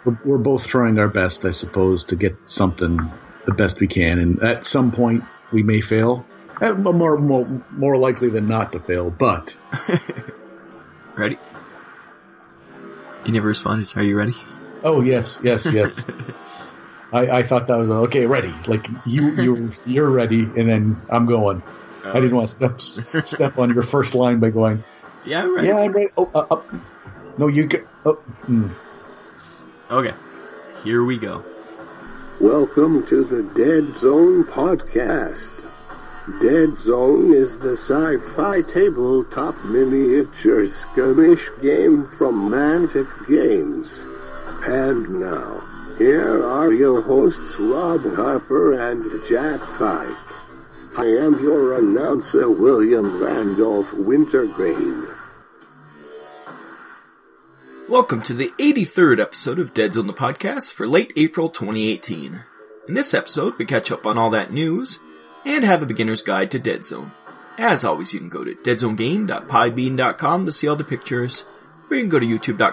we're both trying our best, I suppose, to get something the best we can, and at some point we may fail. More likely than not to fail, but ready? You never responded. Are you ready? Oh yes. I thought that was okay. Ready? Like you're ready, and then I'm going. I didn't want to step on your first line by going. Yeah, I'm ready. Yeah, I'm ready. No, you go. Okay, here we go. Welcome to the Dead Zone podcast. Dead Zone is the sci-fi tabletop miniature skirmish game from Mantic Games. And now, here are your hosts Rob Harper and Jack Pike. I am your announcer, William Randolph Wintergreen. Welcome to the 83rd episode of Dead Zone the podcast for late April 2018. In this episode, we catch up on all that news and have a beginner's guide to Dead Zone. As always, you can go to deadzonegame.podbean.com to see all the pictures, or you can go to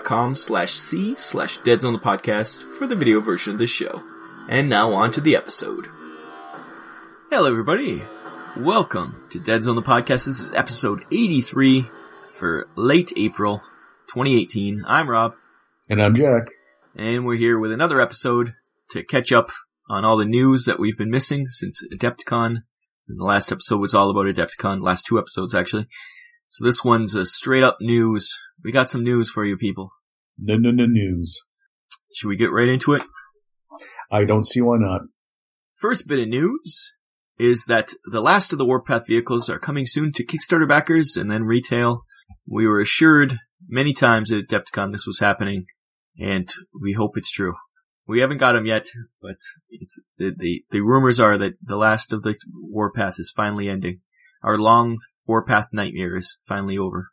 youtube.com/c/deadzonethepodcast for the video version of this show. And now on to the episode. Hello everybody, welcome to Dead Zone the podcast. This is episode 83 for late April 2018. I'm Rob. And I'm Jack. And we're here with another episode to catch up on all the news that we've been missing since Adepticon. And the last episode was all about Adepticon, last two episodes actually. So this one's a straight up news. We got some news for you people. No news. Should we get right into it? I don't see why not. First bit of news is that the last of the Warpath vehicles are coming soon to Kickstarter backers and then retail. We were assured many times at Adepticon this was happening, and we hope it's true. We haven't got them yet, but it's the rumors are that the last of the Warpath is finally ending. Our long Warpath nightmare is finally over.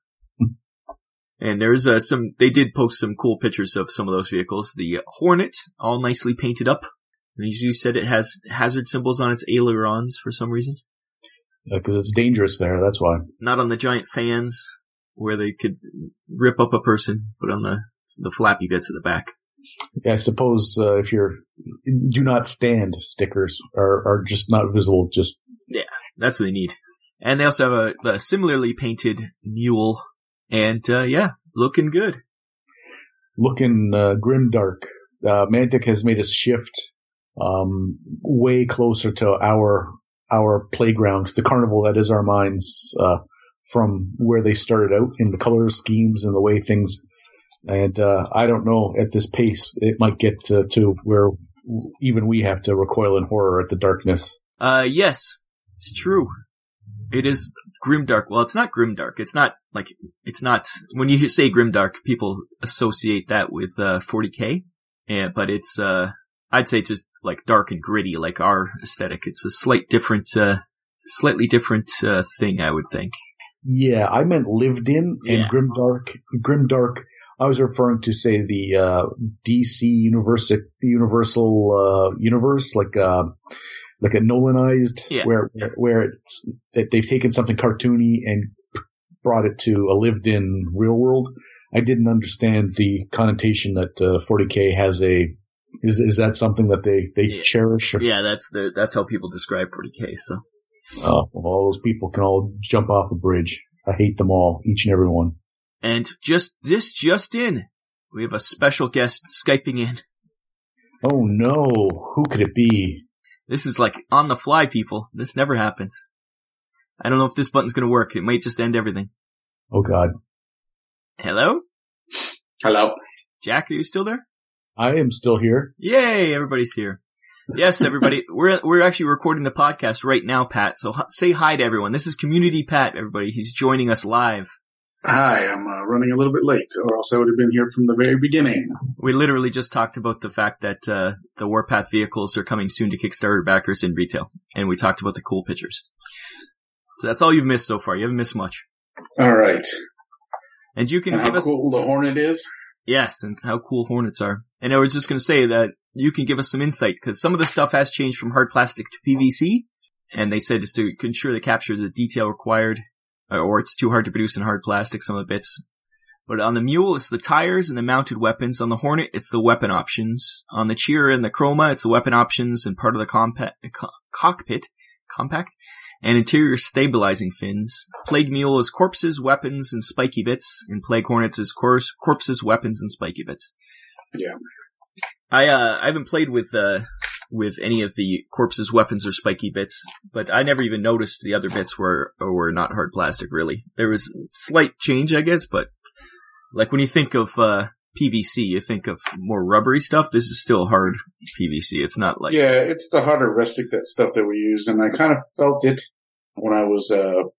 And there's they did post some cool pictures of some of those vehicles. The Hornet, all nicely painted up. And as you said, it has hazard symbols on its ailerons for some reason. Because it's dangerous there, that's why. Not on the giant fans, where they could rip up a person, but on the flappy bits at the back. Yeah, I suppose if you're do not stand stickers are just not visible. Yeah, that's what they need. And they also have a similarly painted mule, and looking good, looking grimdark. Mantic has made us shift way closer to our playground, the carnival that is our minds, from where they started out in the color schemes and the way things. And I don't know, at this pace, it might get to where even we have to recoil in horror at the darkness. Yes, it's true. It is grimdark. Well, it's not grimdark. It's not, when you say grimdark, people associate that with 40K. Yeah, but it's, I'd say it's just like dark and gritty, like our aesthetic. It's a slightly different thing, I would think. Yeah, I meant lived in, and grimdark. I was referring to, say, the DC universe, the Universal universe, like a Nolanized, where it's that they've taken something cartoony and brought it to a lived-in real world. I didn't understand the connotation that 40K has a. Is that something that they cherish? Yeah, that's how people describe 40K. So, all those people can all jump off a bridge. I hate them all, each and every one. And just in, we have a special guest Skyping in. Oh no, who could it be? This is like on the fly, people. This never happens. I don't know if this button's gonna work. It might just end everything. Oh god. Hello? Hello. Jack, are you still there? I am still here. Yay, everybody's here. Yes, everybody. We're actually recording the podcast right now, Pat. So say hi to everyone. This is Community Pat, everybody. He's joining us live. Hi, I'm running a little bit late, or else I would have been here from the very beginning. We literally just talked about the fact that the Warpath vehicles are coming soon to Kickstarter backers in retail, and we talked about the cool pictures. So that's all you've missed so far. You haven't missed much. All right. And you can give us how cool the Hornet is? Yes, and how cool Hornets are. And I was just going to say that you can give us some insight, because some of the stuff has changed from hard plastic to PVC, and they said just to ensure they capture the detail required, or it's too hard to produce in hard plastic, some of the bits. But on the Mule, it's the tires and the mounted weapons. On the Hornet, it's the weapon options. On the Cheer and the Chroma, it's the weapon options and part of the cockpit, compact, and interior stabilizing fins. Plague Mule is corpses, weapons, and spiky bits. And Plague Hornets is corpses, weapons, and spiky bits. Yeah. I haven't played with any of the corpses, weapons, or spiky bits, but I never even noticed the other bits were not hard plastic, really. There was slight change, I guess, but like when you think of PVC, you think of more rubbery stuff. This is still hard PVC. It's not like... Yeah, it's the harder rustic stuff that we use, and I kind of felt it when I was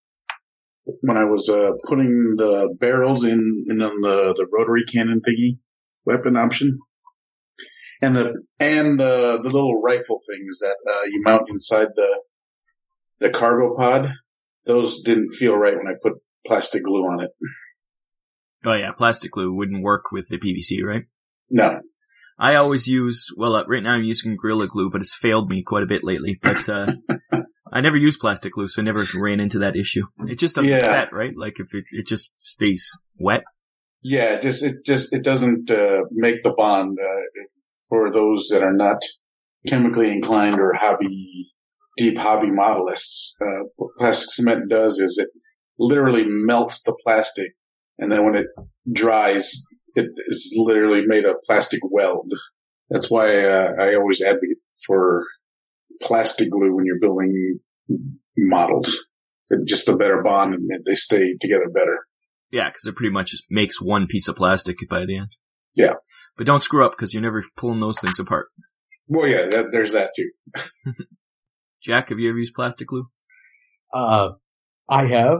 putting the barrels in on the rotary cannon thingy weapon option. And the little rifle things that you mount inside the cargo pod, those didn't feel right when I put plastic glue on it. Oh yeah, plastic glue wouldn't work with the PVC, right? No. I always use, right now I'm using Gorilla Glue, but it's failed me quite a bit lately. But I never use plastic glue, so I never ran into that issue. It just doesn't set, right? Like if it just stays wet. Yeah, it doesn't make the bond. For those that are not chemically inclined or deep hobby modelists, what plastic cement does is it literally melts the plastic, and then when it dries, it is literally made a plastic weld. That's why I always advocate for plastic glue when you're building models. It's just a better bond, and they stay together better. Yeah, because it pretty much makes one piece of plastic by the end. Yeah. But don't screw up, because you're never pulling those things apart. Well, yeah, there's that too. Jack, have you ever used plastic glue? I have.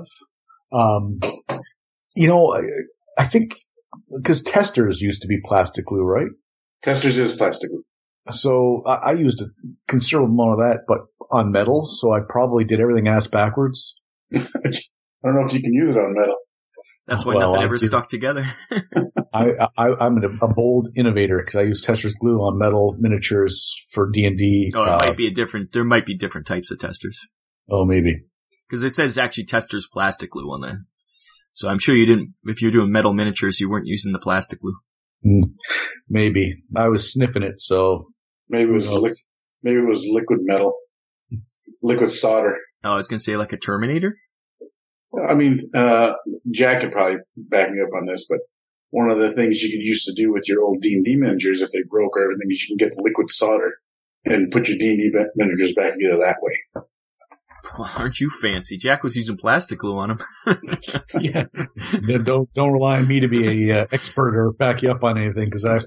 I think because testers used to be plastic glue, right? Testers is plastic glue. So I used a considerable amount of that, but on metal. So I probably did everything ass backwards. I don't know if you can use it on metal. That's why nothing ever stuck together. I'm a bold innovator because I use testers glue on metal miniatures for D&D. Oh, there might be different types of testers. Oh, maybe. Because it says actually testers plastic glue on there. So I'm sure you didn't, if you're doing metal miniatures, you weren't using the plastic glue. Maybe. I was sniffing it, so. Maybe it was liquid metal. Liquid solder. Oh, I was going to say like a Terminator? I mean, Jack could probably back me up on this, but one of the things you could used to do with your old D&D miniatures, if they broke or everything, is you can get the liquid solder and put your D&D miniatures back together that way. Well, aren't you fancy? Jack was using plastic glue on them. Yeah. Don't rely on me to be a expert or back you up on anything, because I've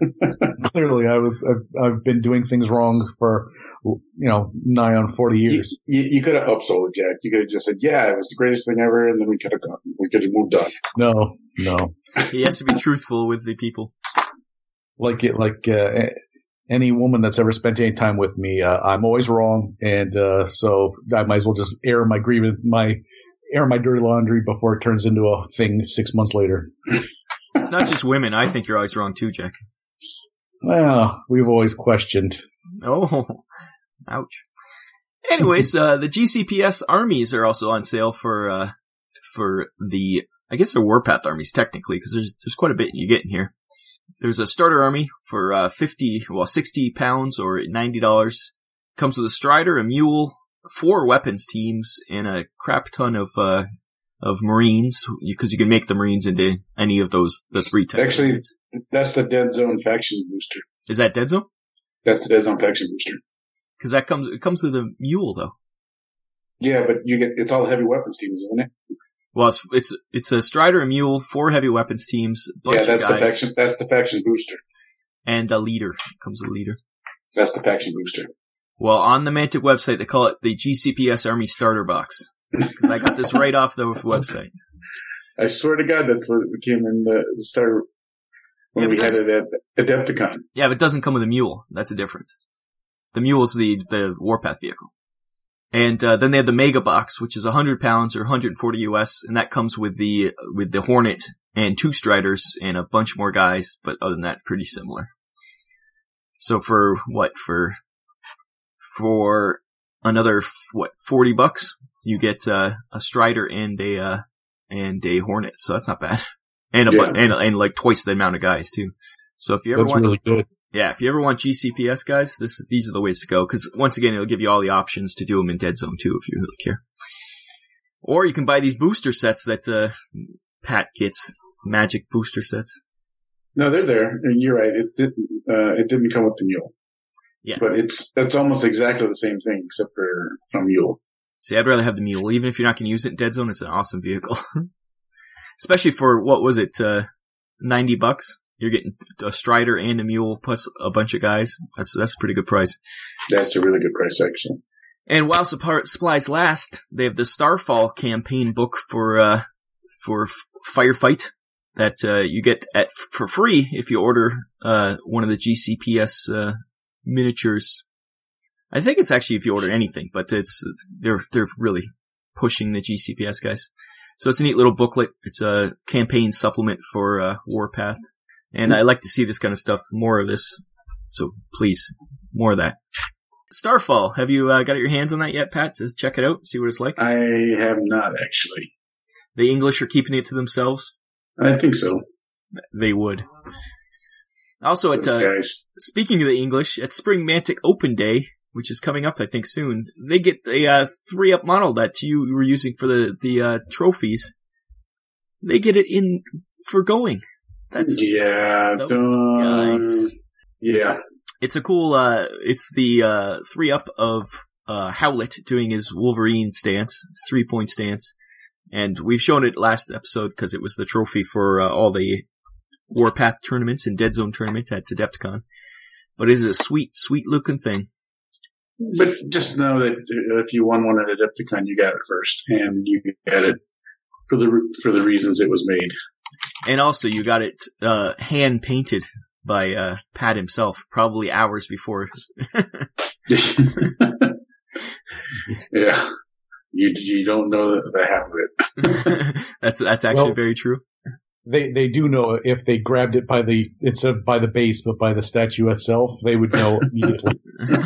been doing things wrong for nigh on 40 years. You could have upsold it, Jack. You could have just said, "Yeah, it was the greatest thing ever," and then we could have moved on. No. He has to be truthful with the people. Any woman that's ever spent any time with me, I'm always wrong, and so I might as well just air my dirty laundry before it turns into a thing 6 months later. It's not just women. I think you're always wrong too, Jack. Well, we've always questioned. Oh, ouch. Anyways, the GCPS armies are also on sale for the, I guess they're Warpath armies technically, because there's quite a bit you get in here. There's a starter army for 60 pounds or $90. Comes with a Strider, a Mule, 4 weapons teams, and a crap ton of Marines, because you can make the Marines into any of the 3 types. Actually, that's the Dead Zone faction booster. Is that Dead Zone? That's the Dead Zone faction booster. Because it comes with a Mule though. Yeah, but it's all heavy weapons teams, isn't it? Well, it's a Strider, a Mule, 4 heavy weapons teams. That's the faction. That's the faction booster. And a leader. Comes with a leader. That's the faction booster. Well, on the Mantic website, they call it the GCPS Army Starter Box. Because I got this right off the website. I swear to God, that's what it became in the starter when we had it at Adepticon. Yeah, but it doesn't come with a Mule. That's the difference. The Mule is the Warpath vehicle. And then they have the Mega Box, which is 100 pounds or 140 US, and that comes with the Hornet and 2 Striders and a bunch more guys, but other than that, pretty similar. So for another $40, you get a Strider and a Hornet, so that's not bad. and like twice the amount of guys too. So if you ever want, really good. Yeah, if you ever want GCPS guys, these are the ways to go. Because once again, it'll give you all the options to do them in Dead Zone too, if you really care. Or you can buy these booster sets that Pat gets, magic booster sets. No, they're there. You're right. It didn't come with the mule. Yes. But it's almost exactly the same thing except for a mule. See, I'd rather have the mule. Even if you're not going to use it in Dead Zone, it's an awesome vehicle. Especially for, what was it, $90? You're getting a Strider and a mule plus a bunch of guys. That's a pretty good price. That's a really good price, actually. And while supplies last, they have the Starfall campaign book for Firefight that you get for free if you order one of the GCPS miniatures. I think it's actually if you order anything, but they're really pushing the GCPS guys. So it's a neat little booklet. It's a campaign supplement for Warpath. And I like to see this kind of stuff, more of this. So please, more of that. Starfall, have you got your hands on that yet, Pat, to check it out, see what it's like? I have not, actually. The English are keeping it to themselves? I think so. They would. Also, speaking of the English, at Spring Mantic Open Day, which is coming up, I think, soon, they get a 3-up model that you were using for the trophies. They get it in for going. That's those guys. Yeah. It's a cool, it's the 3-up of Howlett doing his Wolverine stance, his 3-point stance. And we've shown it last episode because it was the trophy for all the Warpath tournaments and Dead Zone tournament at Adepticon. But it is a sweet, sweet looking thing. But just know that if you won one at Adepticon, you got it first. And you got it for the reasons it was made. And also, you got it hand painted by Pat himself, probably hours before. Yeah, you don't know the half of it. That's actually very true. They do know if they grabbed it instead of by the base, but by the statue itself, they would know immediately.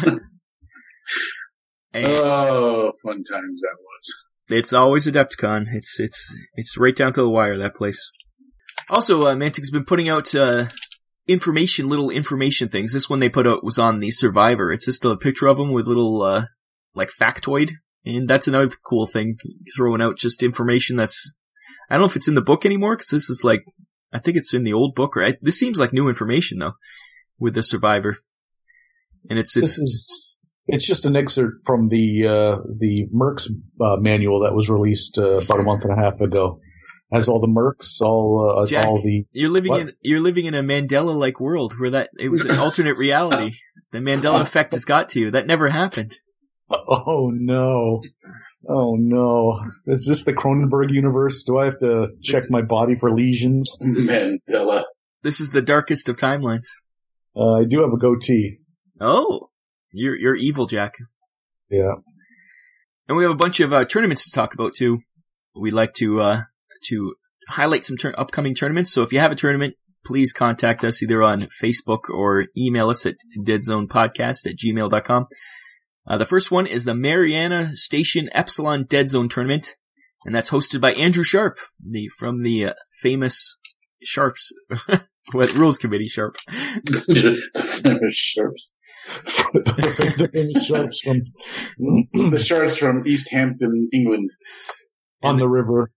Oh, fun times that was. It's always Adepticon. It's right down to the wire, that place. Also, Mantic's been putting out little information things. This one they put out was on the Survivor. It's just a picture of them with little like factoid, and that's another cool thing, throwing out just information that's, I don't know if it's in the book anymore, because this is like, I think it's in the old book, or this seems like new information though, with the Survivor. And it's just an excerpt from the Mercs manual that was released about a month and a half ago. Has all the Mercs, Jack, all the. You're living in a Mandela-like world where it was an alternate reality. The Mandela effect has got to you. That never happened. Oh no! Oh no! Is this the Cronenberg universe? Do I have to check my body for lesions? Mandela. This is the darkest of timelines. I do have a goatee. Oh, you're evil, Jack. Yeah. And we have a bunch of tournaments to talk about too. We like to highlight some upcoming tournaments. So if you have a tournament, please contact us either on Facebook or email us at deadzonepodcast@gmail.com. The first one is the Mariana Station Epsilon Dead Zone Tournament, and that's hosted by Andrew Sharp, from the famous Sharps, Rules Committee Sharp. The famous Sharps. The famous Sharps from the Sharps from East Hampton, England, on the river.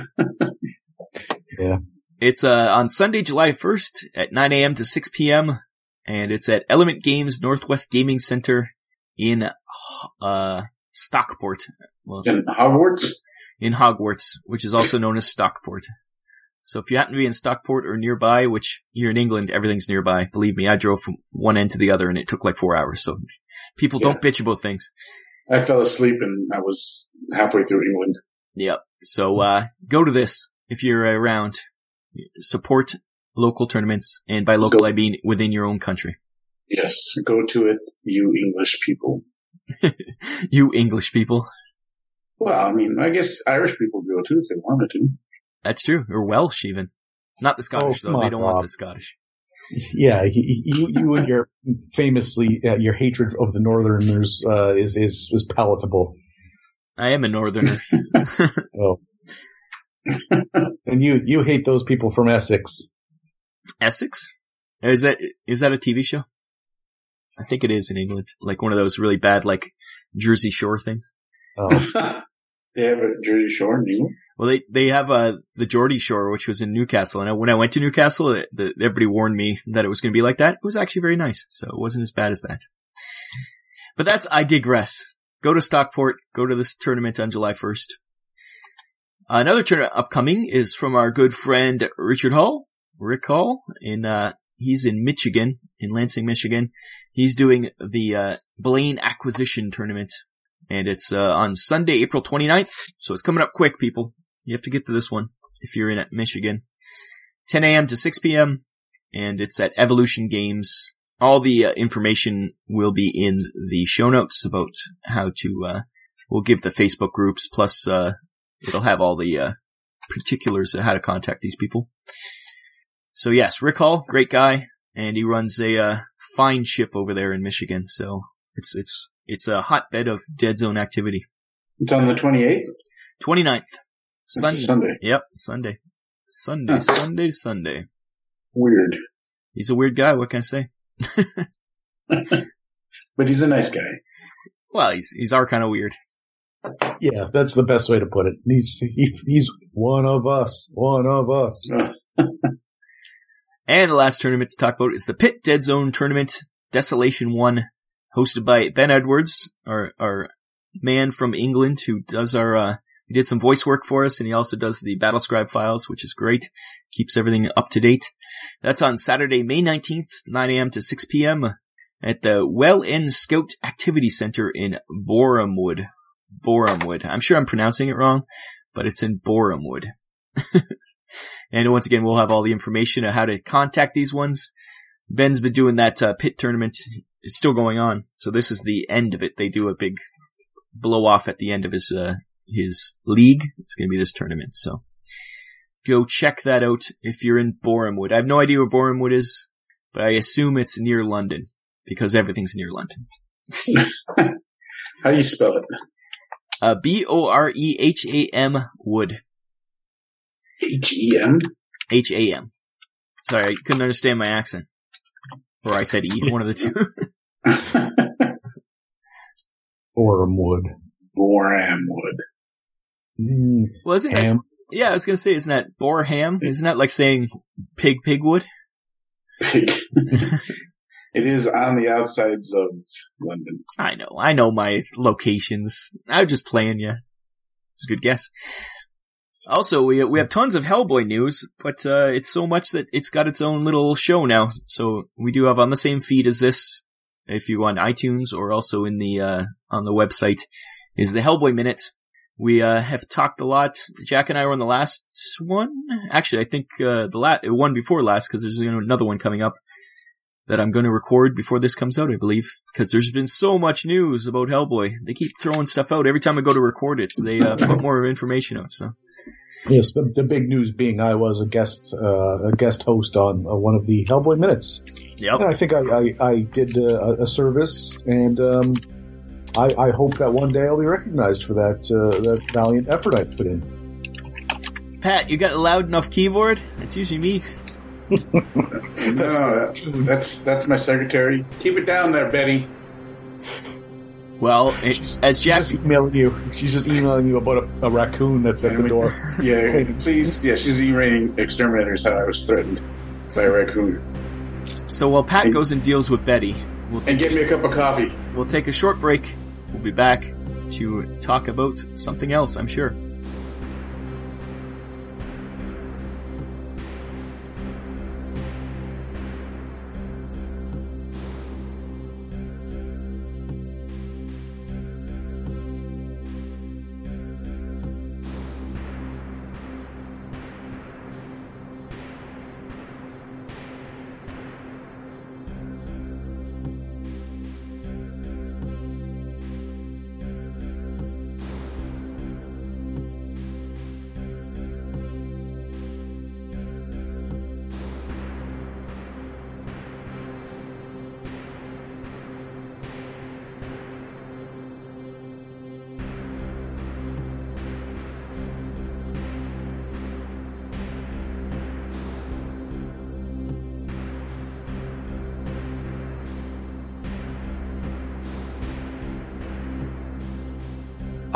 Yeah. It's on Sunday, July 1st at 9 a.m. to 6 p.m. and it's at Element Games Northwest Gaming Center in Stockport. Well, in Hogwarts? In Hogwarts, which is also known as Stockport. So if you happen to be in Stockport or nearby, which you're in England, everything's nearby. Believe me, I drove from one end to the other and it took like 4 hours. So people don't bitch about things. I fell asleep and I was halfway through England. Yep. So go to this if you're around. Support local tournaments, and by local I mean within your own country. Yes, go to it, you English people. You English people. Well, I mean, I guess Irish people go too if they wanted to. That's true. Or Welsh even. Not the Scottish though. They don't want the Scottish. Yeah, you and your famously your hatred of the Northerners is palatable. I am a Northerner. Oh. And you hate those people from Essex. Essex? Is that a TV show? I think it is in England. Like one of those really bad, like, Jersey Shore things. Oh. They have a Jersey Shore in England? Well, they have the Geordie Shore, which was in Newcastle. And when I went to Newcastle, everybody warned me that it was going to be like that. It was actually very nice, so it wasn't as bad as that. But I digress. Go to Stockport. Go to this tournament on July 1st. Another tournament upcoming is from our good friend Rick Hall. He's in Michigan, in Lansing, Michigan. He's doing the Blaine Acquisition Tournament. And it's on Sunday, April 29th. So it's coming up quick, people. You have to get to this one if you're in Michigan. 10 a.m. to 6 p.m. And it's at Evolution Games. All the information will be in the show notes about how to, we'll give the Facebook groups, plus it'll have all the particulars of how to contact these people. So yes, Rick Hall, great guy, and he runs a fine ship over there in Michigan. So it's a hotbed of Dead Zone activity. It's on the 28th? 29th. Sunday. Yep, Sunday. Sunday. Weird. He's a weird guy, what can I say? But he's a nice guy. Well, he's our kind of weird. Yeah, that's the best way to put it. He's one of us. And the last tournament to talk about is the Pit Dead Zone Tournament, Desolation 1, hosted by Ben Edwards, our man from England who does he did some voice work for us, and he also does the Battlescribe files, which is great. Keeps everything up to date. That's on Saturday, May 19th, 9 a.m. to 6 p.m. at the Well End Scout Activity Center in Borehamwood. I'm sure I'm pronouncing it wrong, but it's in Borehamwood. And once again, we'll have all the information on how to contact these ones. Ben's been doing that pit tournament. It's still going on. So this is the end of it. They do a big blow off at the end of his league. It's going to be this tournament. So go check that out if you're in Borehamwood. I have no idea where Borehamwood is, but I assume it's near London because everything's near London. How do you spell it? Boreham Wood. H-E-M? H-A-M. Sorry, I couldn't understand my accent. Or I said E, one of the two. Borehamwood. Well, isn't that, yeah, I was gonna say, isn't that Boreham? Isn't that like saying pigwood? Pig. It is on the outsides of London. I know my locations. I was just playing you. It's a good guess. Also, we have tons of Hellboy news, but it's so much that it's got its own little show now. So we do have on the same feed as this, if you want iTunes, or also in the on the website, is the Hellboy Minute. We have talked a lot. Jack and I were on the last one. Actually, I think the one before last, because there's another one coming up that I'm going to record before this comes out, I believe, because there's been so much news about Hellboy. They keep throwing stuff out every time I go to record it. They put more information out. So. Yes, the big news being I was a guest host on one of the Hellboy Minutes. Yep. And I think I did a service, and I hope that one day I'll be recognized for that valiant effort I put in. Pat, you got a loud enough keyboard? It's usually me. No, that's my secretary. Keep it down there, Betty. Well, as Jack... She's just emailing you about a raccoon that's at the door. Yeah, please. Yeah, she's emailing exterminators how I was threatened by a raccoon. So while Pat goes and deals with Betty... And get me a cup of coffee. We'll take a short break. We'll be back to talk about something else, I'm sure.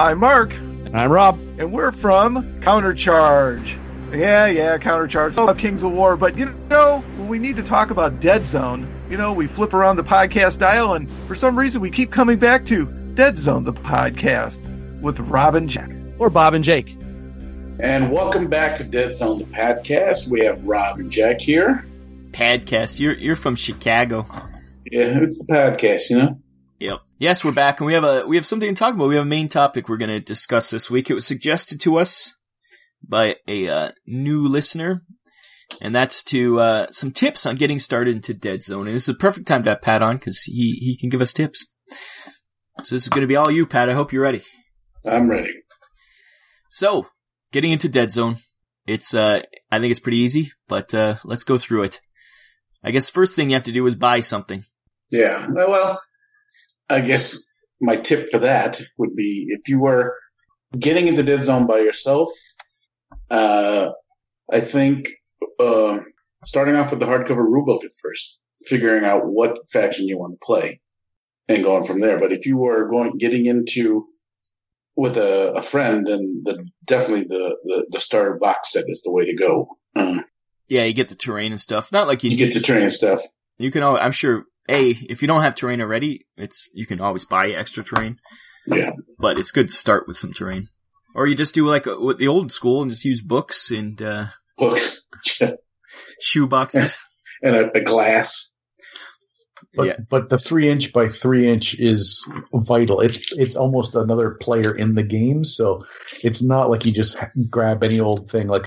I'm Mark. I'm Rob. And we're from Countercharge. Yeah, Countercharge. Oh, Kings of War. But, when we need to talk about Dead Zone, we flip around the podcast dial, and for some reason we keep coming back to Dead Zone, the podcast, with Rob and Jack. Or Bob and Jake. And welcome back to Dead Zone, the podcast. We have Rob and Jack here. Podcast. You're from Chicago. Yeah, it's the podcast, Yep. Yes, we're back, and we have something to talk about. We have a main topic we're going to discuss this week. It was suggested to us by a new listener, and that's to some tips on getting started into Dead Zone. And this is a perfect time to have Pat on because he can give us tips. So this is going to be all you, Pat. I hope you're ready. I'm ready. So, getting into Dead Zone, it's I think it's pretty easy, but let's go through it. I guess the first thing you have to do is buy something. Yeah, well, I guess my tip for that would be if you were getting into Dead Zone by yourself, I think starting off with the hardcover rulebook at first, figuring out what faction you want to play, and going from there. But if you are getting into with a friend, then definitely the starter box set is the way to go. Yeah, you get the terrain and stuff. Not like you get the terrain stuff. You can. I'm sure. If you don't have terrain already, you can always buy extra terrain. Yeah, but it's good to start with some terrain, or you just do like with the old school and just use books and books, shoe boxes, and a glass. But the 3" by 3" is vital. It's almost another player in the game, so it's not like you just grab any old thing like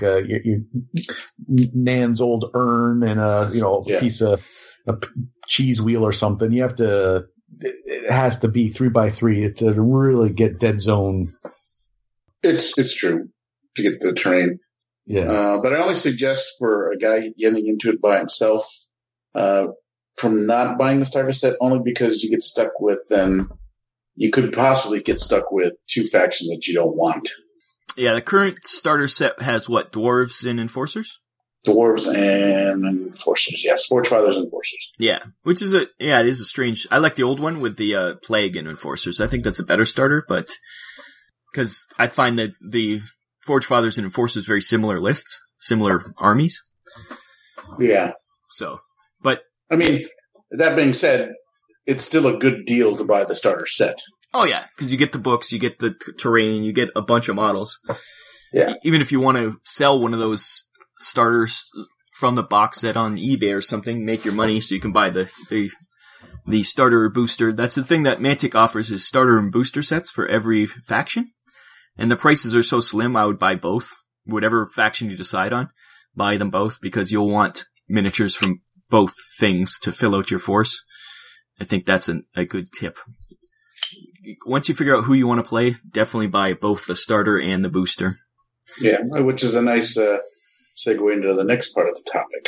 Nan's old urn and a piece of a cheese wheel or something. You have to. It has to be 3 by 3 to really get Dead Zone. It's true to get the terrain. Yeah, but I only suggest for a guy getting into it by himself. From not buying the starter set only because you get stuck with you could possibly get stuck with two factions that you don't want. Yeah, the current starter set has what? Dwarves and Enforcers? Dwarves and Enforcers, yes. Forgefathers and Enforcers. Yeah, which is it is a strange, I like the old one with the Plague and Enforcers. I think that's a better starter, but because I find that the Forgefathers and Enforcers very similar lists, similar armies. Yeah. So, but I mean, that being said, it's still a good deal to buy the starter set. Oh yeah, because you get the books, you get the terrain, you get a bunch of models. Yeah. Even if you want to sell one of those starters from the box set on eBay or something, make your money so you can buy the starter or booster. That's the thing that Mantic offers is starter and booster sets for every faction. And the prices are so slim, I would buy both. Whatever faction you decide on, buy them both because you'll want miniatures from both things to fill out your force. I think that's a good tip. Once you figure out who you want to play, definitely buy both the starter and the booster. Yeah, which is a nice segue into the next part of the topic.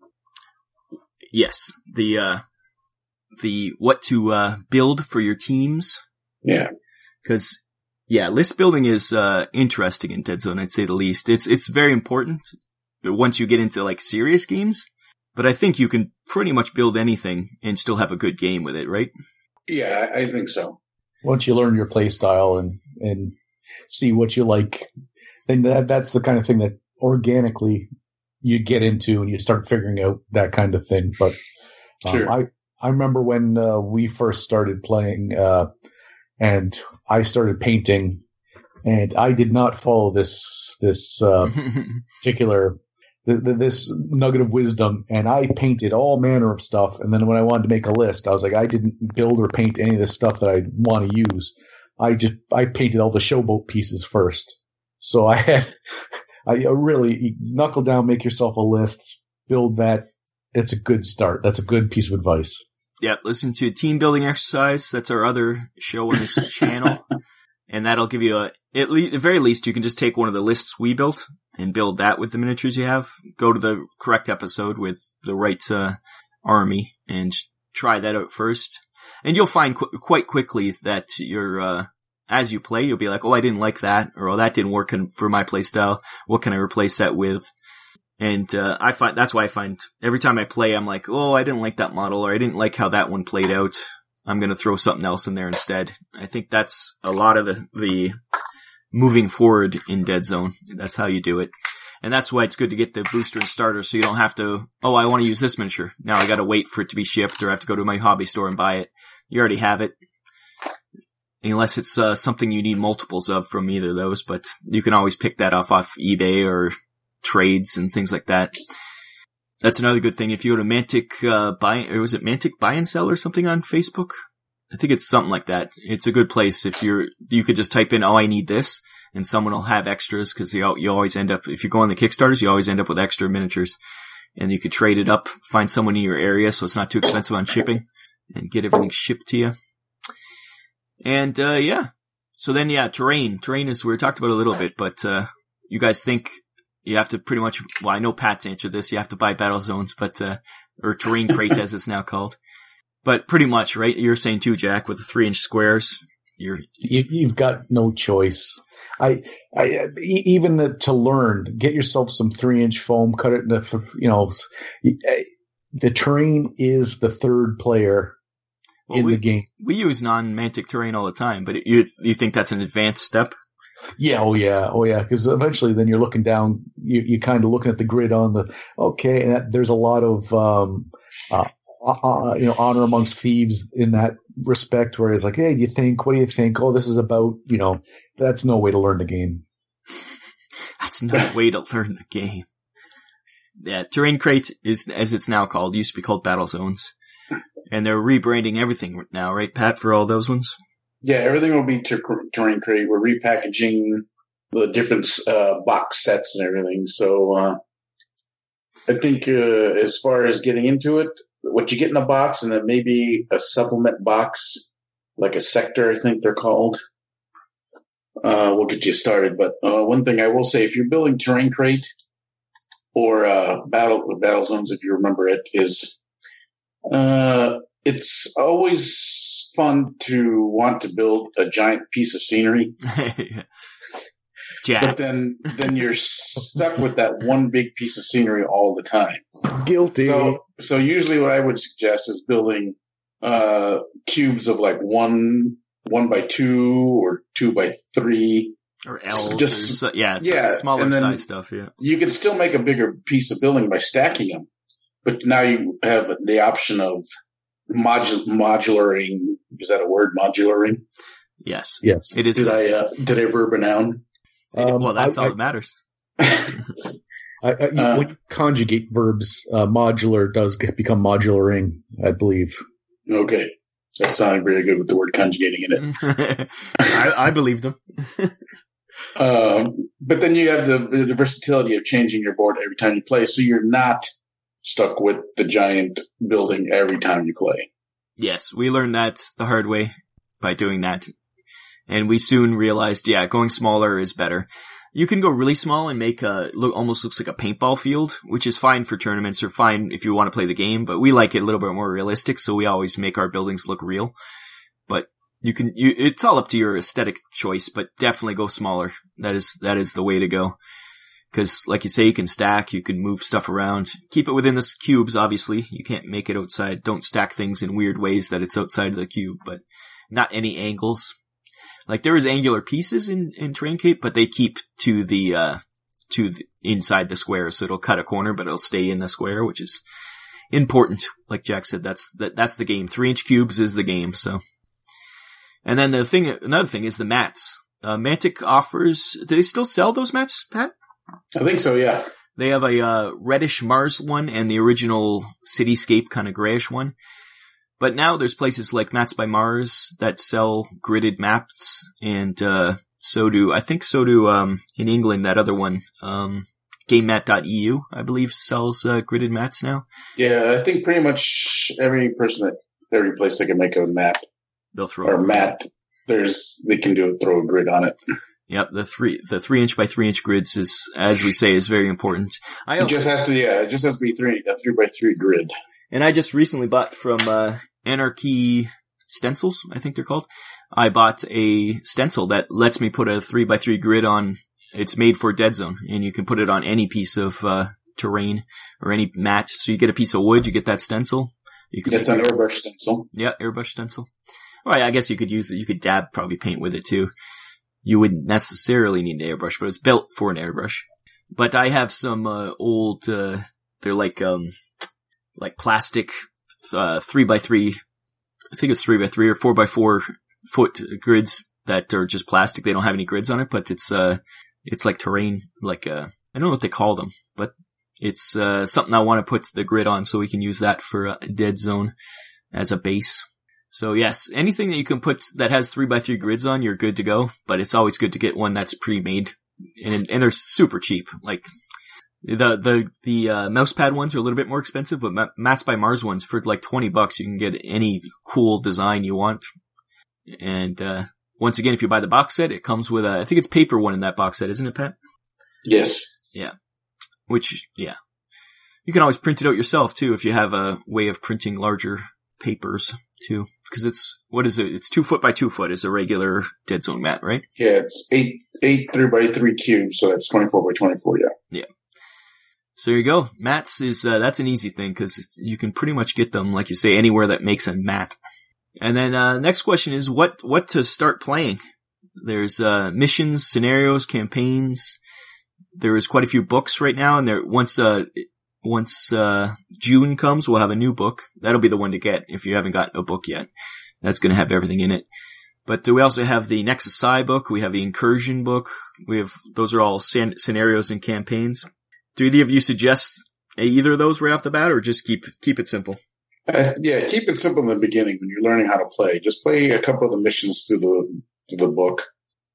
Yes, the what to build for your teams. Yeah, because list building is interesting in Dead Zone. I'd say the least. It's very important once you get into like serious games. But I think you can pretty much build anything and still have a good game with it, right? Yeah, I think so. Once you learn your play style and see what you like, then that's the kind of thing that organically you get into and you start figuring out that kind of thing. But sure. I remember when we first started playing and I started painting, and I did not follow this particular this nugget of wisdom, and I painted all manner of stuff. And then when I wanted to make a list, I was like, I didn't build or paint any of this stuff that I want to use. I painted all the showboat pieces first. So I really knuckle down, make yourself a list, build that. It's a good start. That's a good piece of advice. Yeah, listen to Team Building Exercise. That's our other show on this channel. And that'll give you at the very least, you can just take one of the lists we built and build that with the miniatures you have. Go to the correct episode with the right army and try that out first. And you'll find quite quickly that you're, as you play, you'll be like, oh, I didn't like that, or oh, that didn't work for my play style. What can I replace that with? And that's why I find every time I play, I'm like, oh, I didn't like that model, or I didn't like how that one played out. I'm going to throw something else in there instead. I think that's a lot of the moving forward in Dead Zone. That's how you do it. And that's why it's good to get the booster and starter so you don't have to, oh, I want to use this miniature. Now I got to wait for it to be shipped or I have to go to my hobby store and buy it. You already have it. Unless it's something you need multiples of from either of those, but you can always pick that off eBay or trades and things like that. That's another good thing. If you go to Mantic Mantic Buy and Sell or something on Facebook? I think it's something like that. It's a good place if you could just type in, oh, I need this, and someone will have extras, because you always end up, if you go on the Kickstarters, you always end up with extra miniatures. And you could trade it up, find someone in your area so it's not too expensive on shipping, and get everything shipped to you. And, yeah. So then, yeah, terrain. Terrain is, we talked about it a little bit, but, you guys think you have to pretty much, well, I know Pat's answered this, you have to buy battle zones, but, or terrain crate as it's now called. But pretty much, right? You're saying too, Jack, with the 3-inch squares, you've got no choice. Even to learn, get yourself some 3-inch foam, cut it into, the terrain is the third player in the game. We use non-Mantic terrain all the time, but you think that's an advanced step? Yeah, oh yeah, because eventually then you're looking down, you're kind of looking at the grid on and there's a lot of, honor amongst thieves in that respect, where it's like, hey, what do you think? Oh, this is about, that's no way to learn the game. That's no way to learn the game. Yeah, Terrain Crate is, as it's now called, used to be called Battle Zones. And they're rebranding everything now, right, Pat, for all those ones? Yeah, everything will be Terrain Crate. We're repackaging the different box sets and everything. So I think as far as getting into it, what you get in the box, and then maybe a supplement box, like a sector, I think they're called, will get you started. But one thing I will say, if you're building Terrain Crate or Battle Zones, if you remember it, is it's always fun to want to build a giant piece of scenery. Jack. But then you're stuck with that one big piece of scenery all the time. Guilty. So usually what I would suggest is building cubes of like 1 by 2 or 2 by 3. Or L's. Smaller size stuff, yeah. You can still make a bigger piece of building by stacking them. But now you have the option of modularing. Is that a word, modularing? Yes. Yes. It is. Did I verb a noun? Well, that's all that matters. When you conjugate verbs, modular does become modularing, I believe. Okay. That sounded very good with the word conjugating in it. I believed them. But then you have the versatility of changing your board every time you play, so you're not stuck with the giant building every time you play. Yes, we learned that the hard way by doing that. And we soon realized, going smaller is better. You can go really small and make almost looks like a paintball field, which is fine for tournaments or fine if you want to play the game, but we like it a little bit more realistic, so we always make our buildings look real. But it's all up to your aesthetic choice, but definitely go smaller. That is the way to go. Cause like you say, you can stack, you can move stuff around, keep it within the cubes, obviously. You can't make it outside. Don't stack things in weird ways that it's outside of the cube, but not any angles. Like there is angular pieces in Terrain Crate, but they keep to the inside the square, so it'll cut a corner, but it'll stay in the square, which is important. Like Jack said, that's the game. 3-inch cubes is the game, so. And then another thing is the mats. Mantic offers, do they still sell those mats, Pat? I think so, yeah. They have a reddish Mars one and the original Cityscape kind of grayish one. But now there's places like Mats by Mars that sell gridded maps, and so do in England that other one, GameMat.eu, I believe, sells gridded mats now. Yeah, I think pretty much every place they can make a map, they'll throw or mat. They can throw a grid on it. Yep, the 3-inch by 3-inch grids is, as we say, is very important. It just has to be a 3 by 3 grid. And I just recently bought from Anarchy Stencils, I think they're called. I bought a stencil that lets me put a 3 by 3 grid on. It's made for Dead Zone, and you can put it on any piece of terrain or any mat. So you get a piece of wood, you get that stencil, It's an airbrush stencil. Yeah, airbrush stencil. Well, I guess you could use it. You could probably paint with it too. You wouldn't necessarily need an airbrush, but it's built for an airbrush. But I have some old. They're like plastic 3x3. I think it's 3x3 or 4x4 foot grids that are just plastic. They don't have any grids on it, but it's like terrain. I don't know what they call them, but it's something I want to put the grid on so we can use that for Dead Zone as a base. So yes, anything that you can put that has 3x3 grids on, you're good to go. But it's always good to get one that's pre-made, and they're super cheap. Like the mousepad ones are a little bit more expensive, but Mats by Mars ones for like $20, you can get any cool design you want. And once again, if you buy the box set, it comes with I think it's paper one in that box set, isn't it, Pat? Yes. Yeah. You can always print it out yourself too if you have a way of printing larger papers too. Because it's 2 foot by 2 foot is a regular Dead Zone mat, right? Yeah, it's 8 3x3 cubes, so that's 24 by 24, yeah. Yeah. So there you go. Mats that's an easy thing because you can pretty much get them, like you say, anywhere that makes a mat. And then, next question is what to start playing. There's, missions, scenarios, campaigns. There is quite a few books right now, and once June comes, we'll have a new book. That'll be the one to get if you haven't got a book yet. That's going to have everything in it. But we also have the Nexus Psi book. We have the Incursion book. Those are all scenarios and campaigns. Do either of you suggest either of those right off the bat, or just keep it simple? Yeah, keep it simple in the beginning when you're learning how to play. Just play a couple of the missions through the book.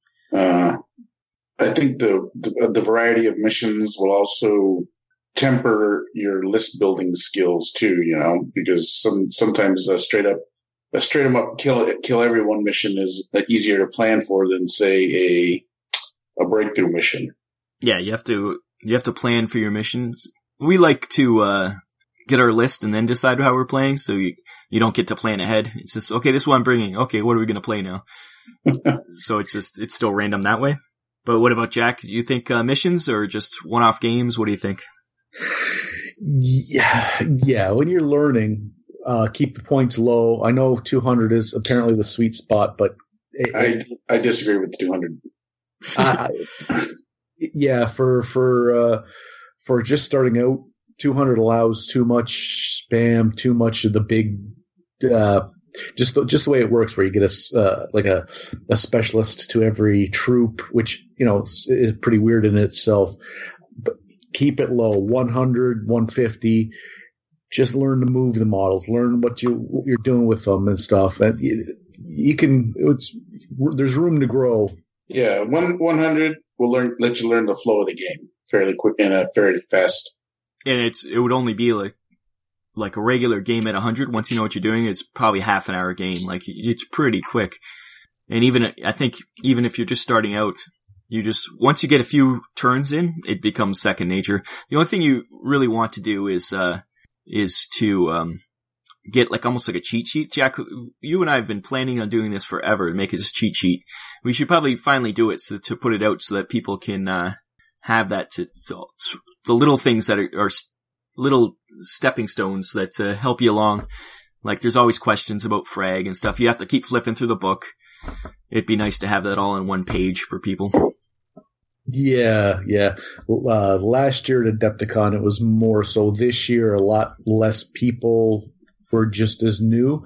I think the variety of missions will also temper your list building skills too, because sometimes a straight 'em up kill everyone mission is easier to plan for than say a breakthrough mission. Yeah, you have to plan for your missions. We like to get our list and then decide how we're playing, so you don't get to plan ahead. It's just, okay, this is what I'm bringing. Okay, what are we going to play now? So it's still random that way. But what about Jack? Do you think missions or just one-off games? What do you think? Yeah. When you're learning, keep the points low. I know 200 is apparently the sweet spot, but I disagree with the 200. Yeah, for just starting out, 200 allows too much spam, too much of the big. Just the way it works, where you get a specialist to every troop, which is pretty weird in itself. But keep it low, 100, 150. Just learn to move the models, learn what you're doing with them and stuff, and you can. There's room to grow. Yeah, 100 will let you learn the flow of the game fairly quick and fairly fast. And it would only be like a regular game at 100. Once you know what you're doing, it's probably half an hour game. Like, it's pretty quick. And I think even if you're just starting out, once you get a few turns in, it becomes second nature. The only thing you really want to do is to get almost like a cheat sheet. Jack, you and I have been planning on doing this forever, to make it a cheat sheet. We should probably finally do it to put it out so that people can have that the little things that are little stepping stones that help you along. Like, there's always questions about frag and stuff. You have to keep flipping through the book. It'd be nice to have that all on one page for people. Yeah. Last year at Adepticon, it was more so. This year, a lot less people were just as new.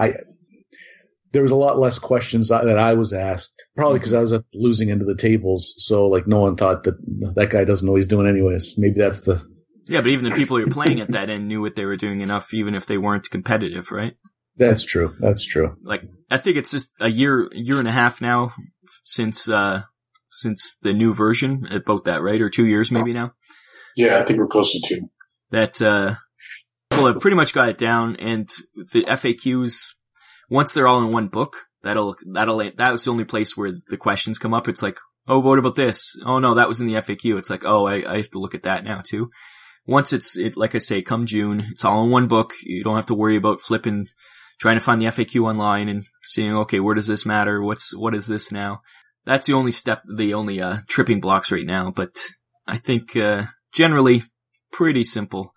There was a lot less questions that I was asked, probably because I was at the losing end of the tables. So, no one thought that guy doesn't know what he's doing anyways. Maybe that's the... Yeah, but even the people who were playing at that end knew what they were doing enough, even if they weren't competitive, right? That's true. I think it's just a year and a half now since the new version, about that, right? Or 2 years maybe now? Yeah, I think we're close to 2. That, people have pretty much got it down, and the FAQs, once they're all in one book, that was the only place where the questions come up. It's like, oh, what about this? Oh no, that was in the FAQ. It's like, oh, I have to look at that now too. Once like I say, come June, it's all in one book. You don't have to worry about trying to find the FAQ online and seeing, okay, where does this matter? What is this now? That's the only tripping blocks right now, but I think, generally pretty simple.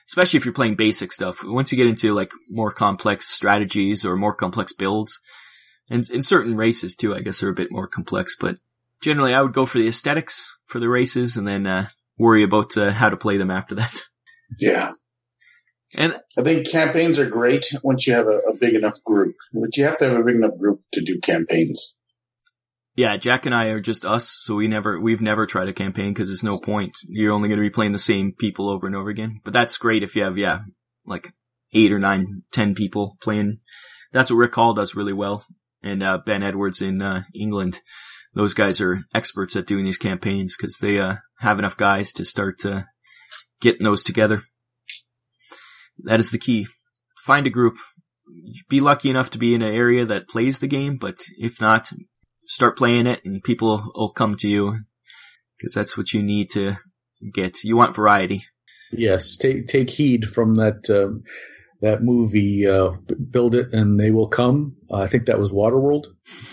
especially if you're playing basic stuff. Once you get into like more complex strategies or more complex builds, and in certain races too, I guess are a bit more complex, but generally I would go for the aesthetics for the races and then worry about how to play them after that. Yeah. And I think campaigns are great once you have a big enough group. But you have to have a big enough group to do campaigns. yeah, Jack and I are just us, so we've never tried a campaign because there's no point. You're only going to be playing the same people over and over again. But that's great if you have, like 8 or 9, 10 people playing. That's what Rick Hall does really well. And Ben Edwards in England. Those guys are experts at doing these campaigns because they have enough guys to start getting those together. That is the key. Find a group. Be lucky enough to be in an area that plays the game, but if not, start playing it and people will come to you because that's what you need to get. You want variety. Yes, take heed from that movie, Build It and They Will Come. I think that was Waterworld.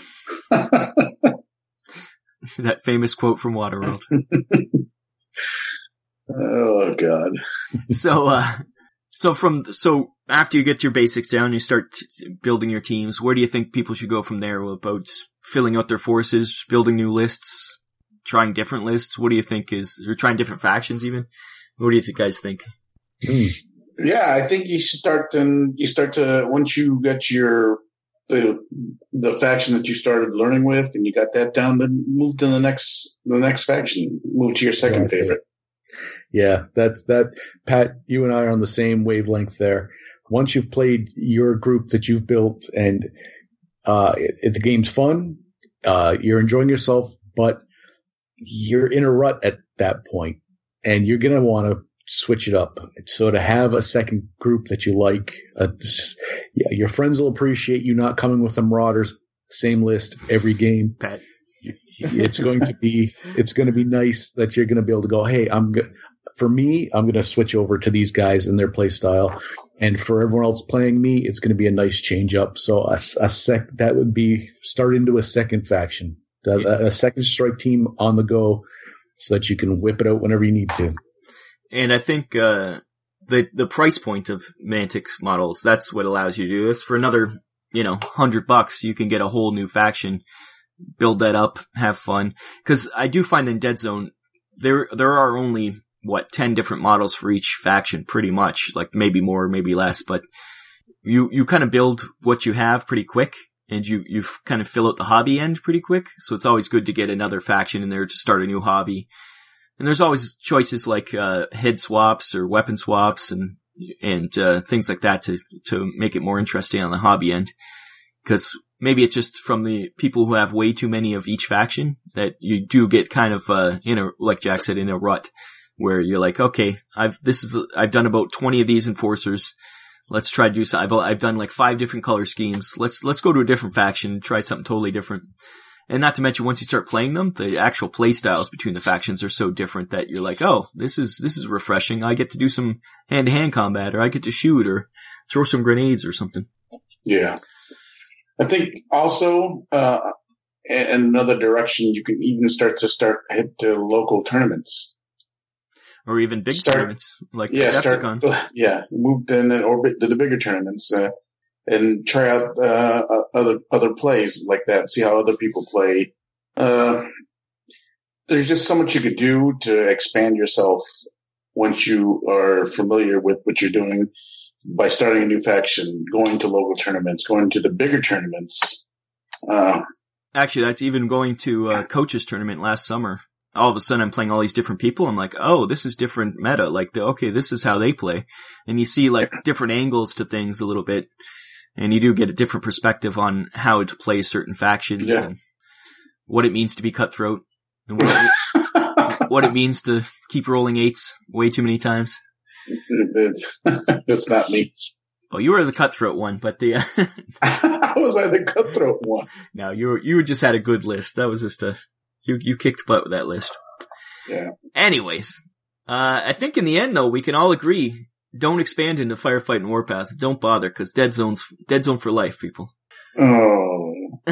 That famous quote from Waterworld. Oh, God. So after you get your basics down, you start building your teams. Where do you think people should go from there about filling out their forces, building new lists, trying different lists? What do you think or trying different factions even? What do you guys think? Yeah, I think you start to, once you get the faction that you started learning with and you got that down, then move to the next faction, move to your second favorite. Yeah, that Pat, you and I are on the same wavelength there. Once you've played your group that you've built and the game's fun, you're enjoying yourself, but you're in a rut at that point, and you're going to want to switch it up. So to have a second group that you like, your friends will appreciate you not coming with the Marauders, same list every game. Pat. It's going to be nice that you're going to be able to go, hey, I'm going to switch over to these guys and their play style. And for everyone else playing me, it's going to be a nice change up. So that would be start into a second faction, a second strike team on the go so that you can whip it out whenever you need to. And I think, the price point of Mantic models, that's what allows you to do this. For another, $100, you can get a whole new faction. Build that up, have fun. Cause I do find in Dead Zone, there are only, 10 different models for each faction, pretty much. Like maybe more, maybe less, but you kind of build what you have pretty quick and you kind of fill out the hobby end pretty quick. So it's always good to get another faction in there to start a new hobby. And there's always choices like, head swaps or weapon swaps and things like that to make it more interesting on the hobby end. Cause maybe it's just from the people who have way too many of each faction that you do get kind of, like Jack said, in a rut where you're like, okay, I've done about 20 of these enforcers. Let's try to do something. I've done like 5 different color schemes. Let's go to a different faction and try something totally different. And not to mention, once you start playing them, the actual play styles between the factions are so different that you're like, oh, this is refreshing. I get to do some hand-to-hand combat, or I get to shoot or throw some grenades or something. Yeah. I think also, in another direction, you can even start head to local tournaments. Or even big tournaments, like Adepticon. Move in and orbit to the bigger tournaments, and try out, other plays like that, see how other people play. There's just so much you could do to expand yourself once you are familiar with what you're doing. By starting a new faction, going to local tournaments, going to the bigger tournaments. Actually, that's even going to a coaches tournament last summer. All of a sudden, I'm playing all these different people. I'm like, oh, this is different meta. Like, okay, this is how they play. And you see like different angles to things a little bit. And you do get a different perspective on how to play certain factions and what it means to be cutthroat and what it means to keep rolling 8s way too many times. That's not me. Oh, you were the cutthroat one, but How was I the cutthroat one? No, you just had a good list. That was just you kicked butt with that list. Yeah. Anyways, I think in the end though, we can all agree, don't expand into Firefight and Warpath. Don't bother, cause Dead Zone for life, people. Oh.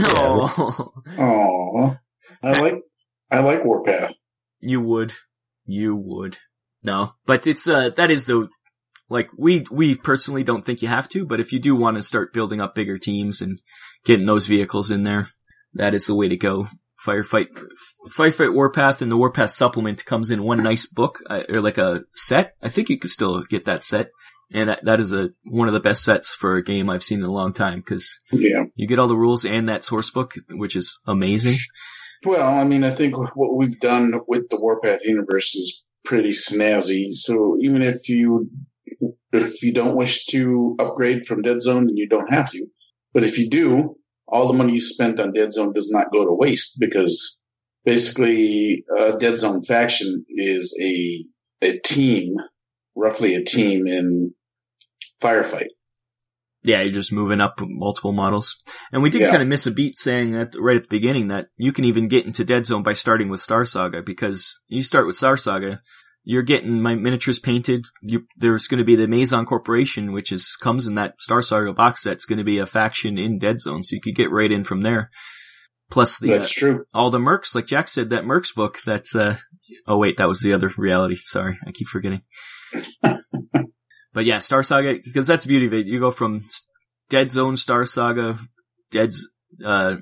Oh. I like Warpath. You would. No, but it's, that is the Like, we personally don't think you have to, but if you do want to start building up bigger teams and getting those vehicles in there, that is the way to go. Firefight Warpath, and the Warpath supplement comes in one nice book, or like a set. I think you could still get that set. And that is one of the best sets for a game I've seen in a long time, because you get all the rules and that source book, which is amazing. Well, I mean, I think what we've done with the Warpath universe is pretty snazzy. So even if you don't wish to upgrade from Dead Zone, then you don't have to. But if you do, all the money you spent on Dead Zone does not go to waste, because basically a Dead Zone faction is a team, roughly a team in Firefight. Yeah, you're just moving up multiple models. And we did kind of miss a beat saying that right at the beginning that you can even get into Dead Zone by starting with Star Saga, because you start with Star Saga, you're getting my miniatures painted. There's going to be the Maison Corporation, which comes in that Star Saga box set. It's going to be a faction in Dead Zone, so you could get right in from there. Plus that's true. All the Mercs, like Jack said, that Mercs book, that's, oh wait, that was the other reality. Sorry, I keep forgetting. But yeah, Star Saga, because that's the beauty of it. You go from Dead Zone, Star Saga, Dreadball,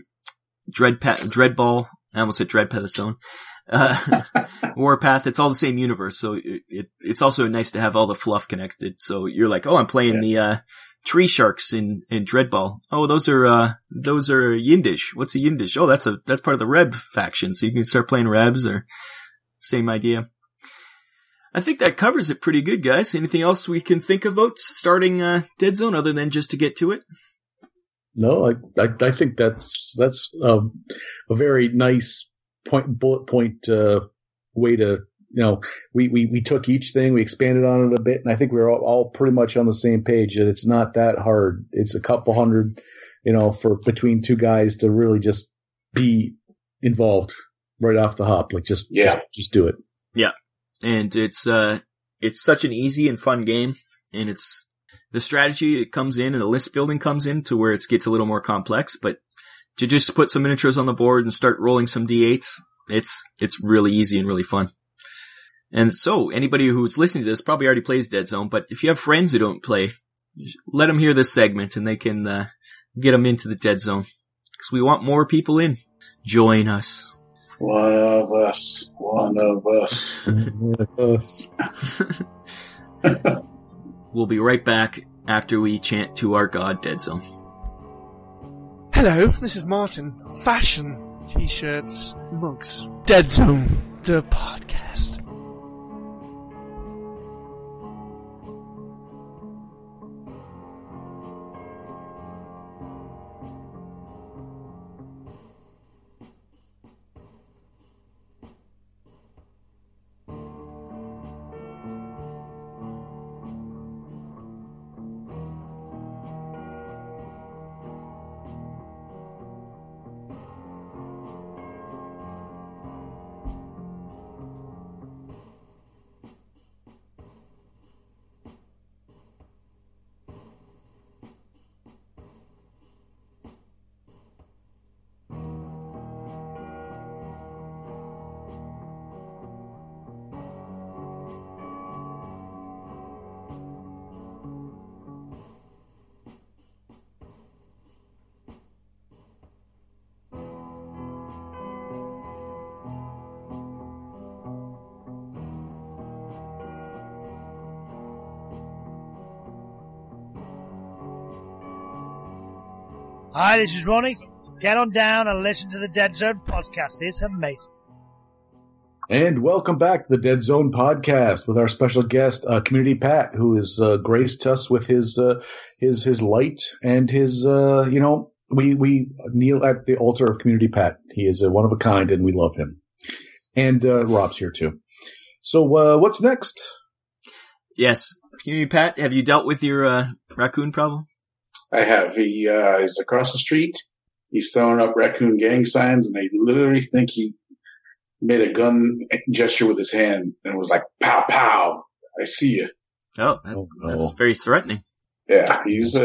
I almost said Dreadpath Zone, Warpath, it's all the same universe. So it's also nice to have all the fluff connected. So you're like, oh, I'm playing the, Tree Sharks in Dreadball. Oh, those are Yindish. What's a Yindish? Oh, that's part of the Reb faction. So you can start playing Rebs, or same idea. I think that covers it pretty good, guys. Anything else we can think about starting Dead Zone other than just to get to it? No, I think that's a very nice bullet point way to, we took each thing, we expanded on it a bit, and I think we're all pretty much on the same page that it's not that hard. It's a couple hundred, for between two guys to really just be involved right off the hop. Like just do it. Yeah. And it's such an easy and fun game, and it's the strategy, it comes in, and the list building comes in to where it gets a little more complex, but to just put some miniatures on the board and start rolling some D8s, it's really easy and really fun. And so anybody who's listening to this probably already plays Dead Zone, but if you have friends who don't play, let them hear this segment and they can get them into the Dead Zone, because we want more people in. Join us. One of us. We'll be right back after we chant to our god, Dead Zone. Hello, this is Martin. Fashion, t-shirts, mugs. Dead Zone, the podcast. Hi, this is Ronnie. Get on down and listen to the Dead Zone podcast. It's amazing. And welcome back to the Dead Zone podcast with our special guest, Community Pat, who has graced us with his light and his, we kneel at the altar of Community Pat. He is one of a kind, and we love him. And Rob's here too. So what's next? Yes, Community Pat, have you dealt with your raccoon problem? I have. He's across the street. He's throwing up raccoon gang signs, and I literally think he made a gun gesture with his hand and was like, "Pow, pow! I see you." Oh, that's very threatening. Yeah, he's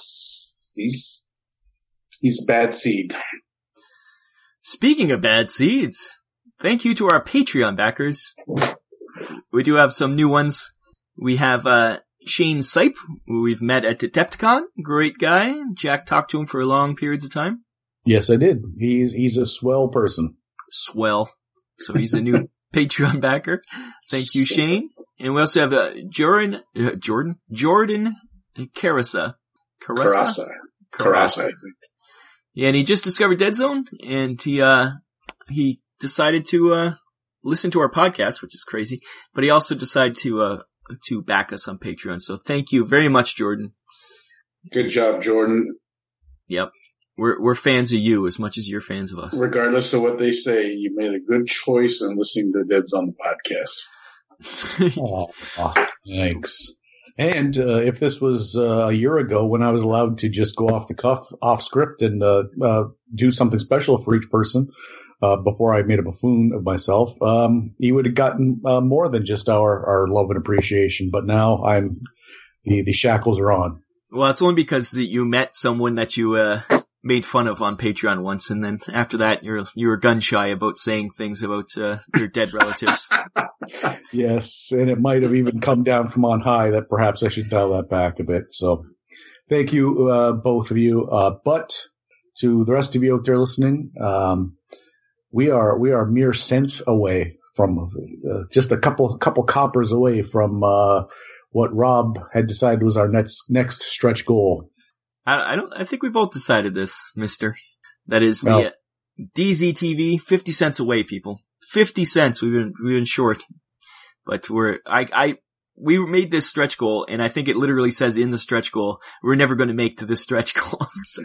bad seed. Speaking of bad seeds, thank you to our Patreon backers. We do have some new ones. We have Shane Sipe, who we've met at Adepticon. Great guy. Jack talked to him for long periods of time. Yes, I did. He's a swell person. Swell. So he's a new Patreon backer. Thank you, Shane. And we also have Jordan Carassa. Carassa, I think. Yeah, and he just discovered Dead Zone, and he decided to listen to our podcast, which is crazy. But he also decided to back us on Patreon. So thank you very much, Jordan. Good job, Jordan. Yep. We're fans of you as much as you're fans of us. Regardless of what they say, you made a good choice in listening to Dead Zone podcast. Oh, thanks. And if this was a year ago when I was allowed to just go off the cuff, off script, and do something special for each person before I made a buffoon of myself, he would have gotten more than just our love and appreciation. But now the shackles are on. Well, it's only because that you met someone that you made fun of on Patreon once, and then after that, you were gun shy about saying things about your dead relatives. Yes, and it might have even come down from on high that perhaps I should dial that back a bit. So thank you, both of you. But to the rest of you out there listening, we are mere cents away from just a couple coppers away from what Rob had decided was our next stretch goal. I think we both decided this, mister. That is the DZTV, 50 cents away, people. 50 cents. We've been short. But we made this stretch goal, and I think it literally says in the stretch goal, we're never going to make to this stretch goal. So,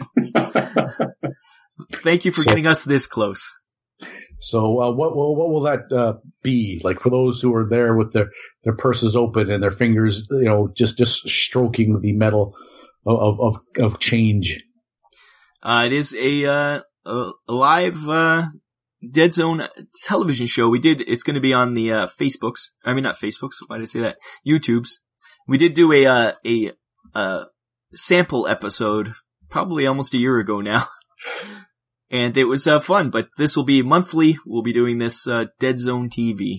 thank you for getting us this close. So, what will that be like for those who are there with their purses open and their fingers, just stroking the metal of change? It is a live Dead Zone television show. It's going to be on the Facebooks. I mean, not Facebooks. Why did I say that? YouTubes. We did do a sample episode probably almost a year ago now. And it was fun, but this will be monthly. We'll be doing this Dead Zone TV.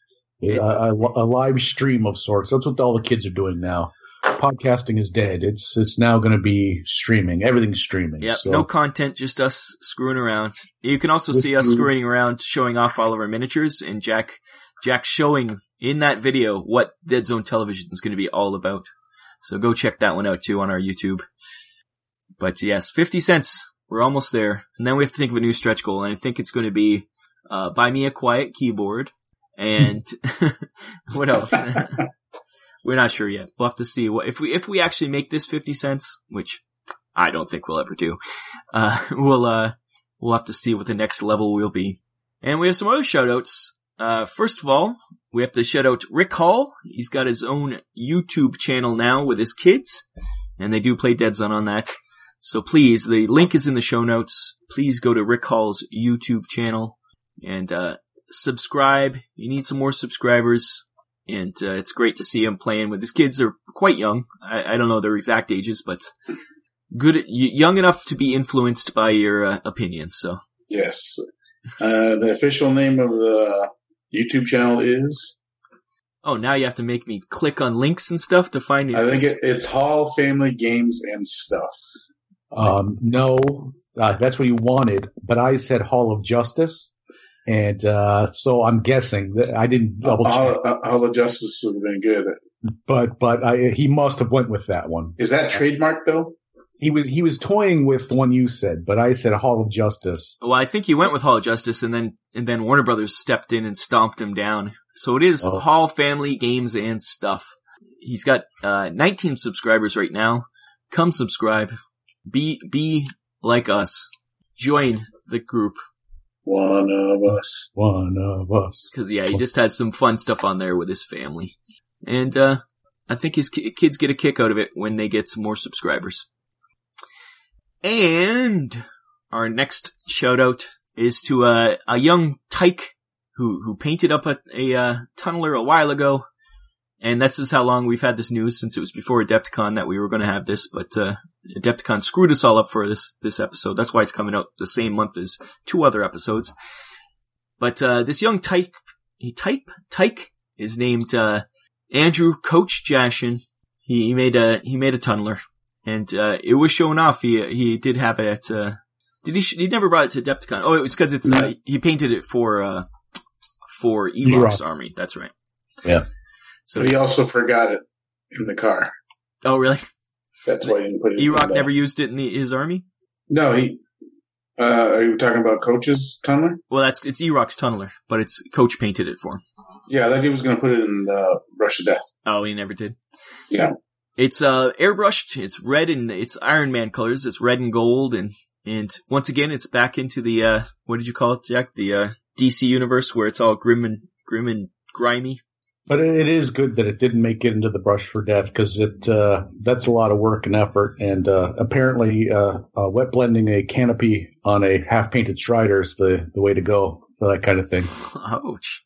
A live stream of sorts. That's what all the kids are doing now. Podcasting is dead. It's now going to be streaming. Everything's streaming. Yeah, so. No content, just us screwing around. You can also see us screwing around, showing off all of our miniatures, and Jack showing in that video what Dead Zone Television is going to be all about. So go check that one out too on our YouTube. But yes, 50 cents. We're almost there. And then we have to think of a new stretch goal, and I think it's going to be buy me a quiet keyboard, and what else? We're not sure yet. We'll have to see if we actually make this 50 cents, which I don't think we'll ever do. We'll have to see what the next level will be. And we have some other shout outs. First of all, we have to shout out Rick Hall. He's got his own YouTube channel now with his kids, and they do play Dead Zone on that. So please, the link is in the show notes. Please go to Rick Hall's YouTube channel and subscribe. You need some more subscribers. And it's great to see him playing with his kids. They're quite young. I don't know their exact ages, but good, young enough to be influenced by your opinions. So yes, the official name of the YouTube channel is. Oh, now you have to make me click on links and stuff to find it. I think it's Hall Family Games and Stuff. No, that's what you wanted, but I said Hall of Justice. And so I'm guessing that I didn't double check. Hall of Justice would have been good. But he must have went with that one. Is that trademark though? He was toying with the one you said, but I said Hall of Justice. Well, I think he went with Hall of Justice, and then Warner Brothers stepped in and stomped him down. So it is Hall Family Games and Stuff. He's got 19 subscribers right now. Come subscribe. Be like us. Join the group. One of us. Because, he just had some fun stuff on there with his family. And I think his kids get a kick out of it when they get some more subscribers. And our next shout-out is to a young tyke who painted up a tunneler a while ago. And this is how long we've had this news, since it was before Adepticon that we were going to have this, but Adepticon screwed us all up for this episode. That's why it's coming out the same month as 2 other episodes. But this young tyke is named Andrew Coach Jashin. He made a tunneler, and it was showing off. He did have it at. He never brought it to Adepticon. Oh, it's because it's he painted it for Eroc's army. That's right. Yeah. So he also forgot it in the car. Oh, really? That's why he didn't put it. Eroc never used it in his army. No, he. Are you talking about Coach's tunneler? Well, it's Eroc's tunneler, but it's Coach painted it for him. Yeah, I thought he was going to put it in the Rush of Death. Oh, he never did. Yeah. It's airbrushed. It's red and it's Iron Man colors. It's red and gold, and once again, it's back into the what did you call it, Jack? The DC universe where it's all grim and grimy. But it is good that it didn't make it into the Brush for Death, because that's a lot of work and effort. And apparently, wet blending a canopy on a half-painted Strider is the way to go for that kind of thing. Ouch.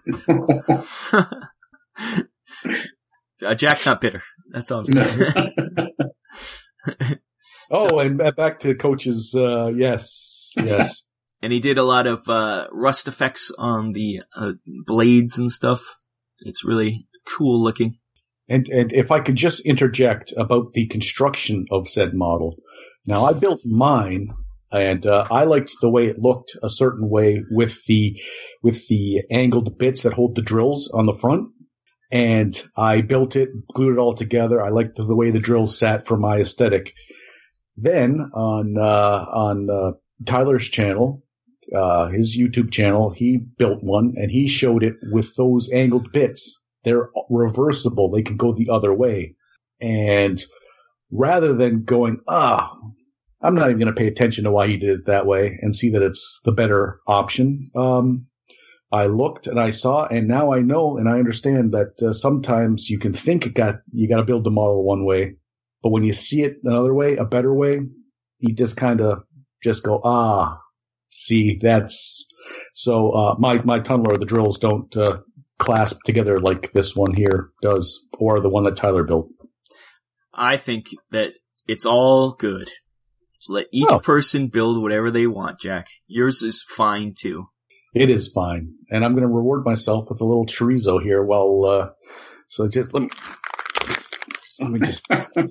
Jack's not bitter. That's all I'm saying. And back to Coach's, yes. And he did a lot of rust effects on the blades and stuff. It's really cool looking. And if I could just interject about the construction of said model. Now, I built mine, and I liked the way it looked a certain way with the angled bits that hold the drills on the front. And I built it, glued it all together. I liked the way the drills sat for my aesthetic. Then on Tyler's channel, his YouTube channel, he built one and he showed it with those angled bits. They're reversible. They can go the other way. And rather than going, I'm not even going to pay attention to why he did it that way and see that it's the better option. I looked and I saw, and now I know and I understand that sometimes you can think you got to build the model one way, but when you see it another way, a better way, you just kind of just go, see, that's so. My tunneler, the drills don't clasp together like this one here does, or the one that Tyler built. I think that it's all good. Let each person build whatever they want, Jack. Yours is fine too. It is fine, and I'm going to reward myself with a little chorizo here. While so just let me just.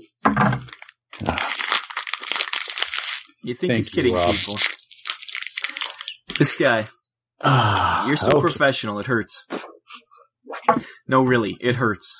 You think he's kidding people? This guy. You're so professional. It hurts. No, really, it hurts.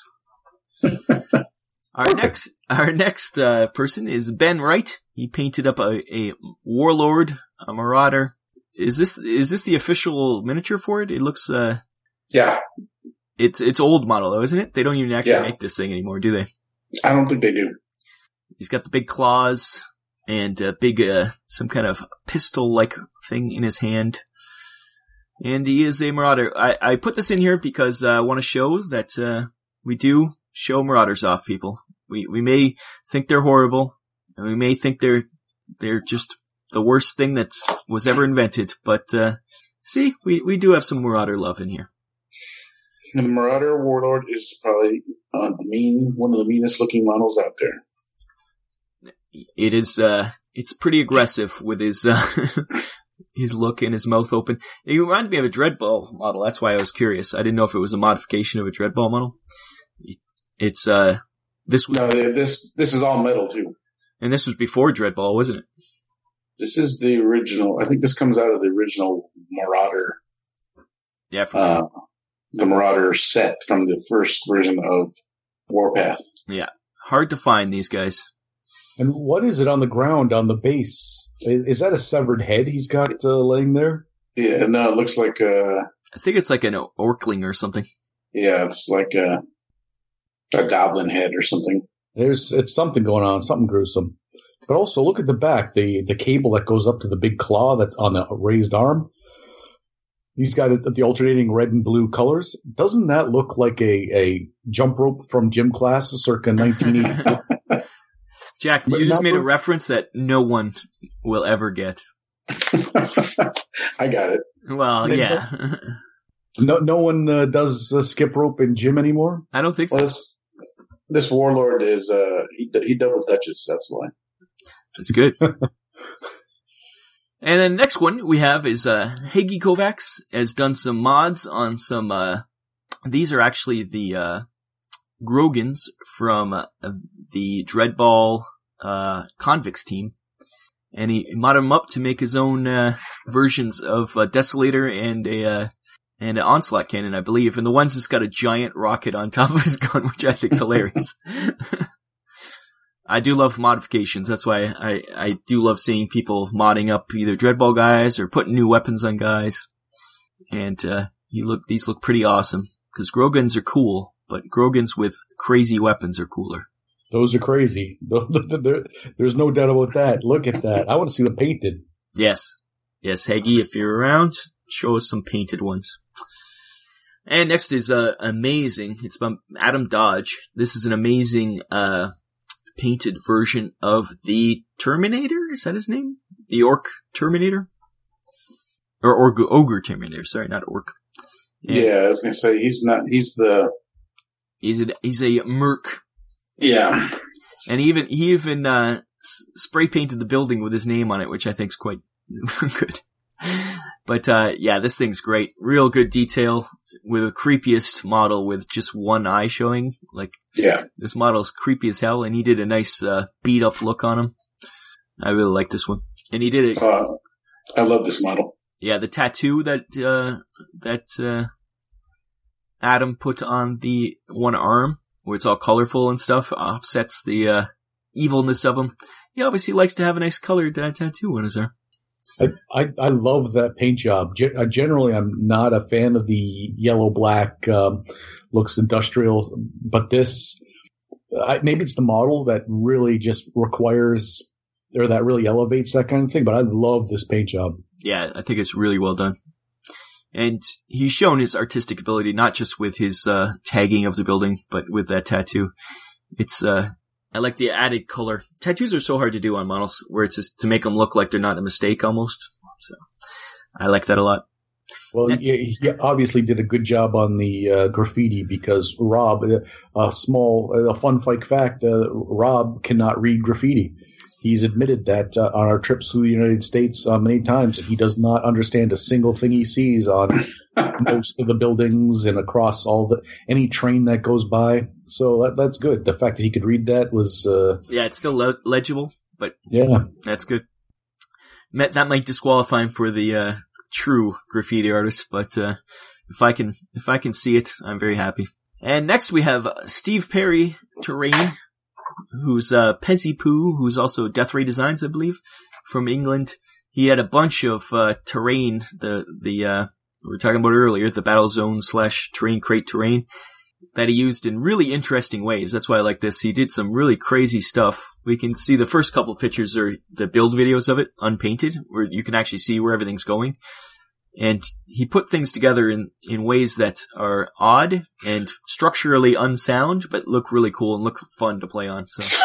Our next person is Ben Wright. He painted up a warlord, a marauder. Is this the official miniature for it? It looks yeah. It's old model though, isn't it? They don't even actually make this thing anymore, do they? I don't think they do. He's got the big claws and a big some kind of pistol-like thing in his hand. And he is a marauder. I put this in here because I want to show that we do show marauders off, people. We may think they're horrible, and we may think they're just the worst thing that was ever invented. But see, we do have some marauder love in here. The Marauder Warlord is probably one of the meanest looking models out there. It is. It's pretty aggressive with his his look and his mouth open. It reminded me of a Dreadball model. That's why I was curious. I didn't know if it was a modification of a Dreadball model. It's this was this is all metal too. And this was before Dreadball, wasn't it? This is the original. I think this comes out of the original Marauder. Yeah, the Marauder set from the first version of Warpath. Yeah, hard to find these guys. And what is it on the ground on the base? Is that a severed head he's got laying there? Yeah, no, it looks like I think it's like an Orkling or something. Yeah, it's like a goblin head or something. It's something going on, something gruesome. But also, look at the back, the cable that goes up to the big claw that's on the raised arm. He's got the alternating red and blue colors. Doesn't that look like a jump rope from gym class circa 1980? Jack, you just made a reference that no one will ever get. I got it. Well, yeah. No one does skip rope in gym anymore? I don't think so. Well, this Warlord is, he double dutches, that's why. That's good. And then the next one we have is Hagi Kovacs has done some mods on some these are actually the Grogans from the Dreadball Convicts team. And he modded him up to make his own versions of Desolator and an Onslaught cannon, I believe. And the one's that's got a giant rocket on top of his gun, which I think's hilarious. I do love modifications. That's why I do love seeing people modding up either Dreadball guys or putting new weapons on guys. And these look pretty awesome because Grogans are cool, but Grogans with crazy weapons are cooler. Those are crazy. There's no doubt about that. Look at that. I want to see them painted. Yes, Haggy, if you're around, show us some painted ones. And next is amazing. It's by Adam Dodge. This is an amazing painted version of the Terminator. Is that his name? The Orc Terminator? Or Ogre Terminator. Sorry, not Orc. And yeah, I was gonna say he's a merc. Yeah. And he even spray painted the building with his name on it, which I think is quite good. But this thing's great. Real good detail with the creepiest model with just one eye showing. Like, yeah, this model's creepy as hell, and he did a nice beat up look on him. I really like this one. And he did it. I love this model. Yeah, the tattoo that Adam put on the one arm, where it's all colorful and stuff, offsets the evilness of him. He obviously likes to have a nice colored tattoo on his arm. I love that paint job. Generally, I'm not a fan of the yellow-black looks industrial, but this, maybe it's the model that really just requires, or that really elevates that kind of thing, but I love this paint job. Yeah, I think it's really well done. And he's shown his artistic ability, not just with his tagging of the building, but with that tattoo. It's I like the added color. Tattoos are so hard to do on models, where it's just to make them look like they're not a mistake almost. So I like that a lot. Well, he obviously did a good job on the graffiti because Rob, a fun fact, Rob cannot read graffiti. He's admitted that on our trips through the United States many times that he does not understand a single thing he sees on most of the buildings and across any train that goes by. So that's good. The fact that he could read that was it's still legible, but yeah, that's good. That might disqualify him for the true graffiti artist, but if I can see it, I'm very happy. And next we have Steve Perry Terrain, who's Pezzy Poo, who's also Death Ray Designs, I believe, from England. He had a bunch of terrain, the we were talking about earlier, the Battlezone / Terrain Crate terrain that he used in really interesting ways. That's why I like this. He did some really crazy stuff. We can see the first couple of pictures are the build videos of it, unpainted, where you can actually see where everything's going. And he put things together in ways that are odd and structurally unsound, but look really cool and look fun to play on. So,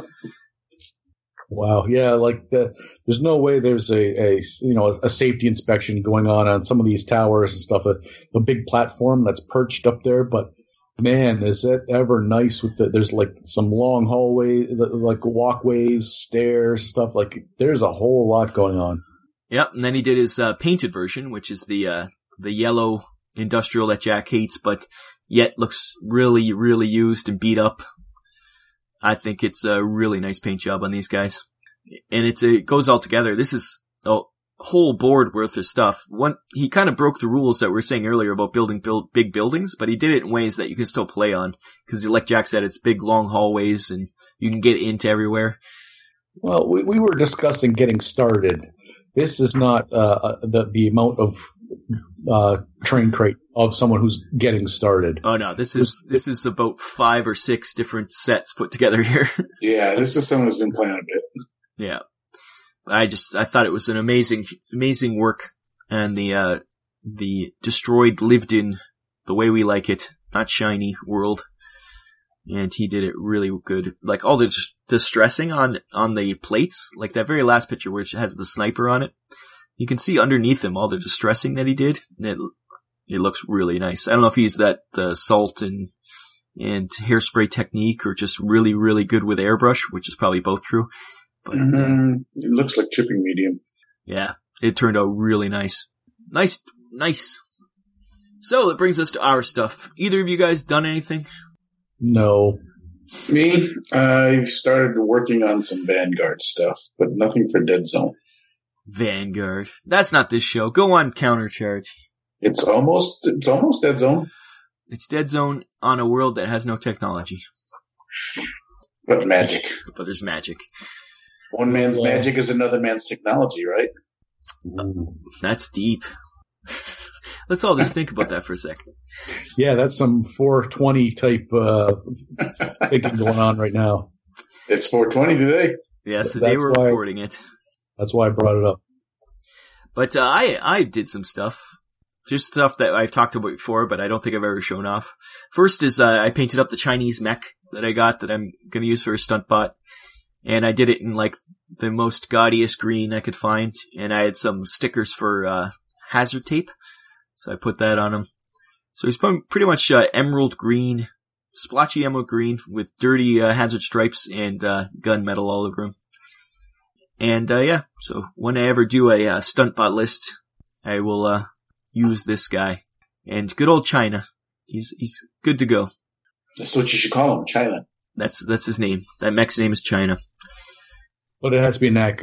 wow, yeah, there's no way there's a safety inspection going on some of these towers and stuff. The big platform that's perched up there, but man, is that ever nice with there's like some long hallway, like walkways, stairs, stuff. Like there's a whole lot going on. Yep, and then he did his painted version, which is the yellow industrial that Jack hates, but yet looks really, really used and beat up. I think it's a really nice paint job on these guys. And it goes all together. This is a whole board worth of stuff. He kind of broke the rules that we were saying earlier about building big buildings, but he did it in ways that you can still play on. Because like Jack said, it's big, long hallways, and you can get into everywhere. Well, we were discussing getting started. This is not the amount of train crate of someone who's getting started. Oh no, this is about 5 or 6 different sets put together here. Yeah, this is someone who's been playing a bit. Yeah, I thought it was an amazing work, and the destroyed, lived in the way we like it, not shiny world. And he did it really good. Like all the distressing on the plates, like that very last picture which has the sniper on it. You can see underneath him all the distressing that he did. It looks really nice. I don't know if he used that salt and hairspray technique or just really, really good with airbrush, which is probably both true. But it looks like chipping medium. Yeah, it turned out really nice. Nice. So that brings us to our stuff. Either of you guys done anything? No. Me, I've started working on some Vanguard stuff, but nothing for Dead Zone. Vanguard. That's not this show. Go on, Countercharge. It's almost Dead Zone. It's Dead Zone on a world that has no technology. But magic. But there's magic. One man's magic is another man's technology, right? Ooh. That's deep. Let's all just think about that for a second. Yeah, that's some 420 type thinking going on right now. It's 420 today. Yes, the day we're recording it. That's why I brought it up. But I did some stuff. Just stuff that I've talked about before, but I don't think I've ever shown off. First is I painted up the Chinese mech that I got that I'm going to use for a stunt bot. And I did it in like the most gaudiest green I could find. And I had some stickers for hazard tape. So I put that on him. So he's pretty much emerald green, splotchy emerald green with dirty hazard stripes and gunmetal all over him. And so when I ever do a stunt bot list, I will use this guy. And good old China. He's good to go. That's what you should call him, China. That's his name. That mech's name is China. But it has to be what's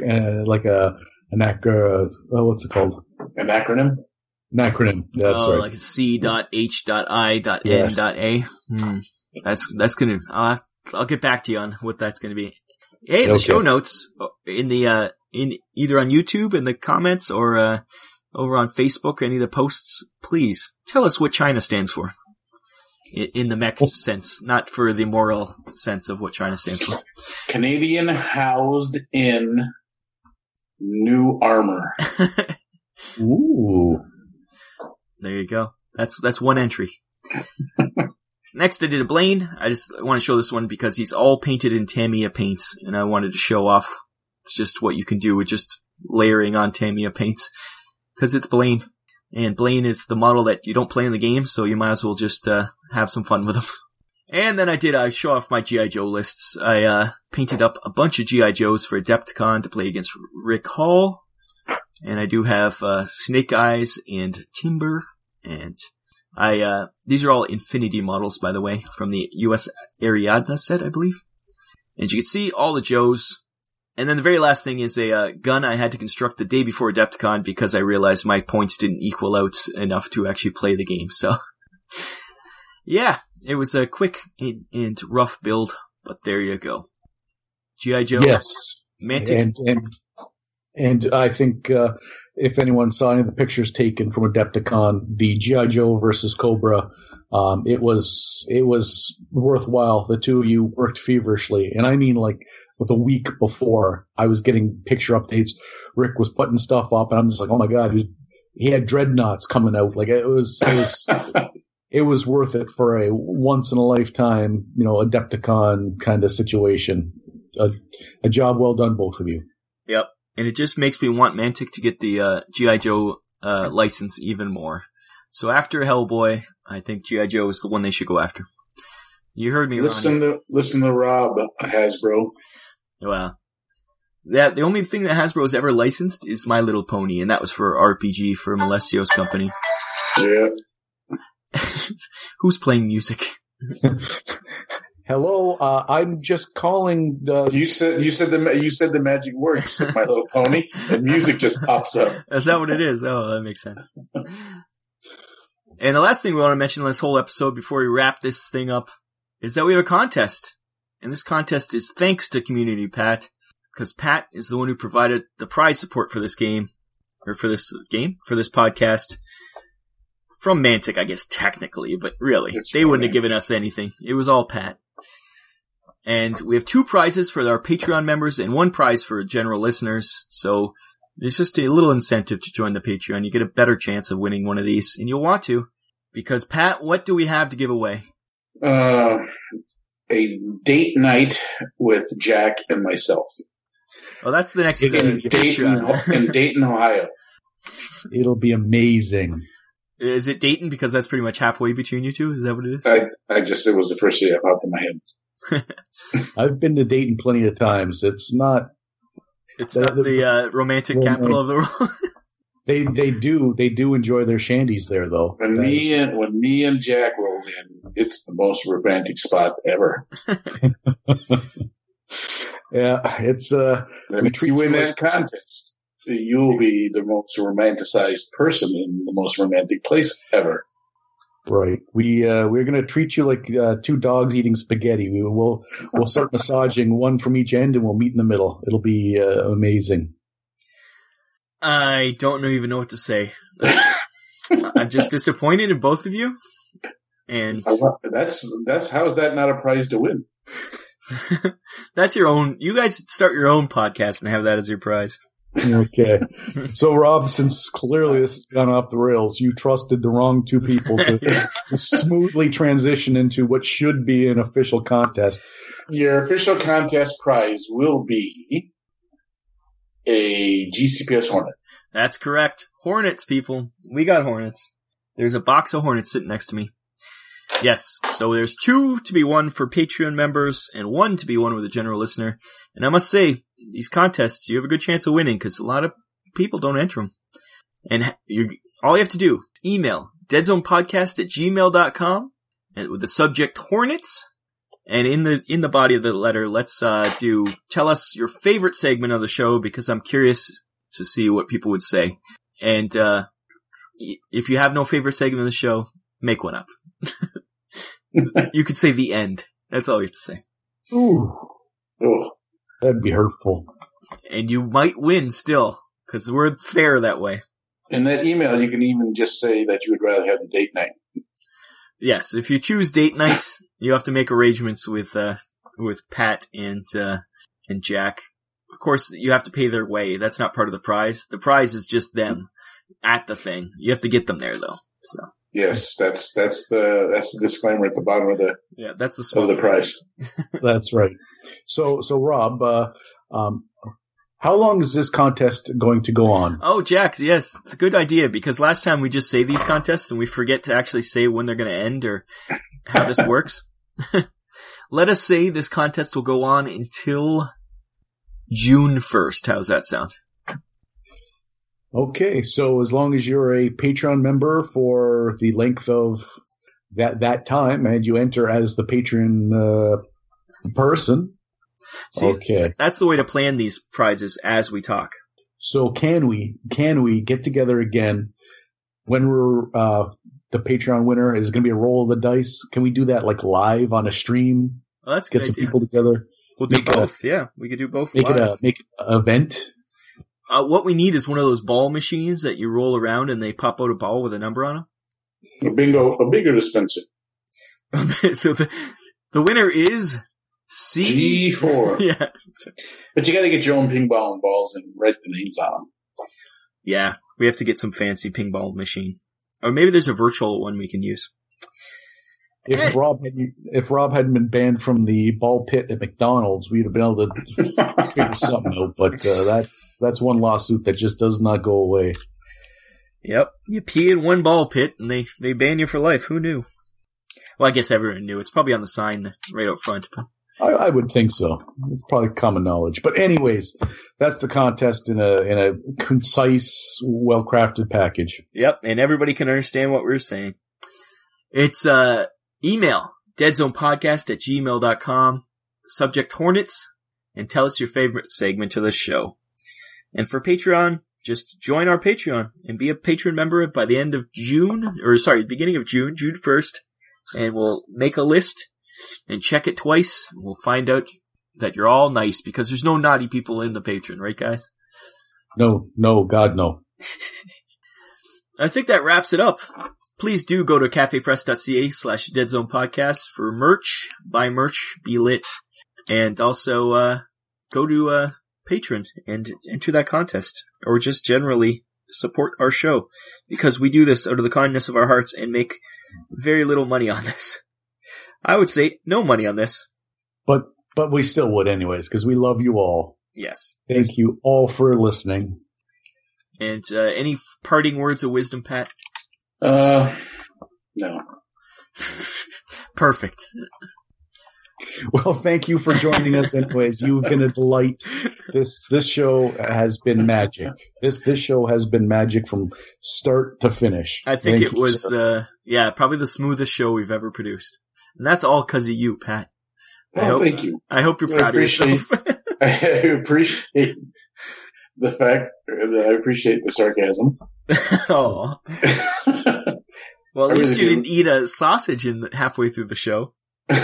it called? An acronym? An acronym. That's right. Like C.H.I.N.A. Yes. That's gonna. I'll get back to you on what that's gonna be. Hey, the show notes in either on YouTube in the comments or over on Facebook, any of the posts. Please tell us what China stands for in the mech sense, not for the moral sense of what China stands for. Canadian housed in new armor. Ooh. There you go. That's one entry. Next, I did a Blaine. I just want to show this one because he's all painted in Tamiya paints, and I wanted to show off just what you can do with just layering on Tamiya paints. Because it's Blaine. And Blaine is the model that you don't play in the game, so you might as well just have some fun with him. And then I show off my G.I. Joe lists. I painted up a bunch of G.I. Joes for Adepticon to play against Rick Hall. And I do have Snake Eyes and Timber. And these are all Infinity models, by the way, from the US Ariadna set, I believe. And you can see all the Joes. And then the very last thing is a gun I had to construct the day before Adepticon because I realized my points didn't equal out enough to actually play the game. So, yeah, it was a quick and rough build, but there you go. G.I. Joe. Yes. Mantic. And I think if anyone saw any of the pictures taken from Adepticon, the G.I. Joe versus Cobra, it was worthwhile. The two of you worked feverishly. And I mean, like, with a week before, I was getting picture updates. Rick was putting stuff up, and I'm just like, oh my God, he had dreadnoughts coming out. Like, it was worth it for a once in a lifetime, Adepticon kind of situation. A job well done, both of you. Yep. And it just makes me want Mantic to get the G.I. Joe license even more. So after Hellboy, I think G.I. Joe is the one they should go after. You heard me, listen to Rob, Hasbro. Well, the only thing that Hasbro has ever licensed is My Little Pony, and that was for RPG for Malesio's company. Yeah. Who's playing music? Hello, I'm just calling. You said the magic word. You said My Little Pony, and music just pops up. Is that what it is? Oh, that makes sense. And the last thing we want to mention in this whole episode before we wrap this thing up is that we have a contest. And this contest is thanks to Community Pat, because Pat is the one who provided the prize support for this game, or for this podcast. From Mantic, I guess, technically, but really, they wouldn't have given us anything. It was all Pat. And we have 2 prizes for our Patreon members and 1 prize for general listeners. So there's just a little incentive to join the Patreon. You get a better chance of winning one of these, and you'll want to. Because, Pat, what do we have to give away? A date night with Jack and myself. Oh, that's the next Patreon. In Dayton, Ohio. It'll be amazing. Is it Dayton? Because that's pretty much halfway between you two? Is that what it is? It was the first thing that popped in my head. I've been to Dayton plenty of times. It's not the romantic capital of the world. They do enjoy their shandies there, though. When me and Jack rolled in, it's the most romantic spot ever. Yeah, it's if you win that contest, you'll be the most romanticized person in the most romantic place ever. Right. We're gonna treat you like two dogs eating spaghetti. We'll start massaging one from each end, and we'll meet in the middle. It'll be amazing. I don't even know what to say. I'm just disappointed in both of you. And that's how is that not a prize to win? That's your own. You guys start your own podcast and have that as your prize. Okay. So, Rob, since clearly this has gone off the rails, you trusted the wrong two people to smoothly transition into what should be an official contest. Your official contest prize will be a GCPS Hornet. That's correct. Hornets, people. We got Hornets. There's a box of Hornets sitting next to me. Yes. So there's 2 to be won for Patreon members and 1 to be won with a general listener. And I must say, these contests, you have a good chance of winning because a lot of people don't enter them. And all you have to do, email deadzonepodcast@gmail.com and with the subject Hornets. And in the body of the letter, let's tell us your favorite segment of the show because I'm curious to see what people would say. And if you have no favorite segment of the show, make one up. You could say the end. That's all you have to say. Ooh. That'd be hurtful. And you might win still, because we're fair that way. In that email, you can even just say that you would rather have the date night. Yes, if you choose date night, you have to make arrangements with Pat and Jack. Of course, you have to pay their way. That's not part of the prize. The prize is just them at the thing. You have to get them there, though. So. Yes, that's the disclaimer at the bottom of the prize. That's right. So Rob, how long is this contest going to go on? Oh, Jack, yes, it's a good idea because last time we just say these contests and we forget to actually say when they're going to end or how this works. Let us say this contest will go on until June 1st. How's that sound? Okay, so as long as you're a Patreon member for the length of that time and you enter as the Patreon person. See, okay. That's the way to plan these prizes as we talk. So can we get together again when we're the Patreon winner? Is it going to be a roll of the dice? Can we do that like live on a stream? Oh, that's a good Get some idea. people together. We'll do both. Yeah, we could do both. Make it an event. What we need is one of those ball machines that you roll around and they pop out a ball with a number on them. A bigger dispenser. So the winner is G4. Yeah. But you got to get your own ping ball and balls and write the names on them. Yeah, we have to get some fancy ping ball machine. Or maybe there's a virtual one we can use. If Rob hadn't been banned from the ball pit at McDonald's, we'd have been able to figure something out. But that's one lawsuit that just does not go away. Yep. You pee in one ball pit and they ban you for life. Who knew? Well, I guess everyone knew. It's probably on the sign right out front. I would think so. It's probably common knowledge. But anyways, that's the contest in a concise, well-crafted package. Yep. And everybody can understand what we're saying. It's, email deadzonepodcast@gmail.com, subject Hornets, and tell us your favorite segment of the show. And for Patreon, just join our Patreon and be a Patreon member by the end of June, beginning of June 1st, and we'll make a list and check it twice. And we'll find out that you're all nice because there's no naughty people in the Patreon, right guys? No, God, no. I think that wraps it up. Please do go to cafepress.ca/deadzonepodcast for merch. Buy merch, be lit. And also, go to, Patreon and enter that contest. Or just generally support our show. Because we do this out of the kindness of our hearts and make very little money on this. I would say no money on this. But we still would anyways, because we love you all. Yes. Thank you all for listening. And any parting words of wisdom, Pat? No. Perfect. Well, thank you for joining us anyways. You've been a delight. This show has been magic. This show has been magic from start to finish. I think it was, probably the smoothest show we've ever produced. And that's all because of you, Pat. Thank you. I hope you're proud of yourself. I appreciate the fact that I appreciate the sarcasm. Oh. Well, at least you didn't eat a sausage halfway through the show.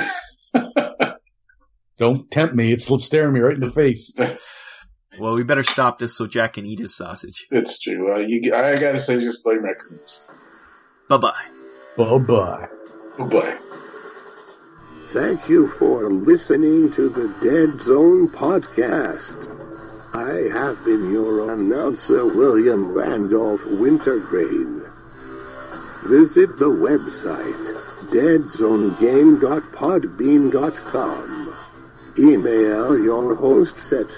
Don't tempt me. It's staring me right in the face. Well, we better stop this so Jack can eat his sausage. It's true. I gotta say, just blame raccoons. Bye-bye. Bye-bye. Bye-bye. Thank you for listening to the Dead Zone podcast. I have been your announcer, William Randolph Wintergreen. Visit the website, deadzonegame.podbean.com. Email your hosts at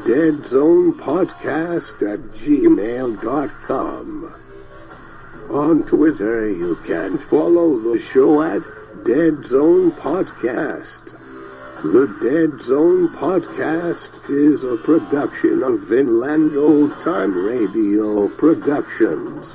deadzonepodcast@gmail.com. On Twitter, you can follow the show at Dead Zone Podcast. The Dead Zone Podcast is a production of Vinland Old Time Radio Productions.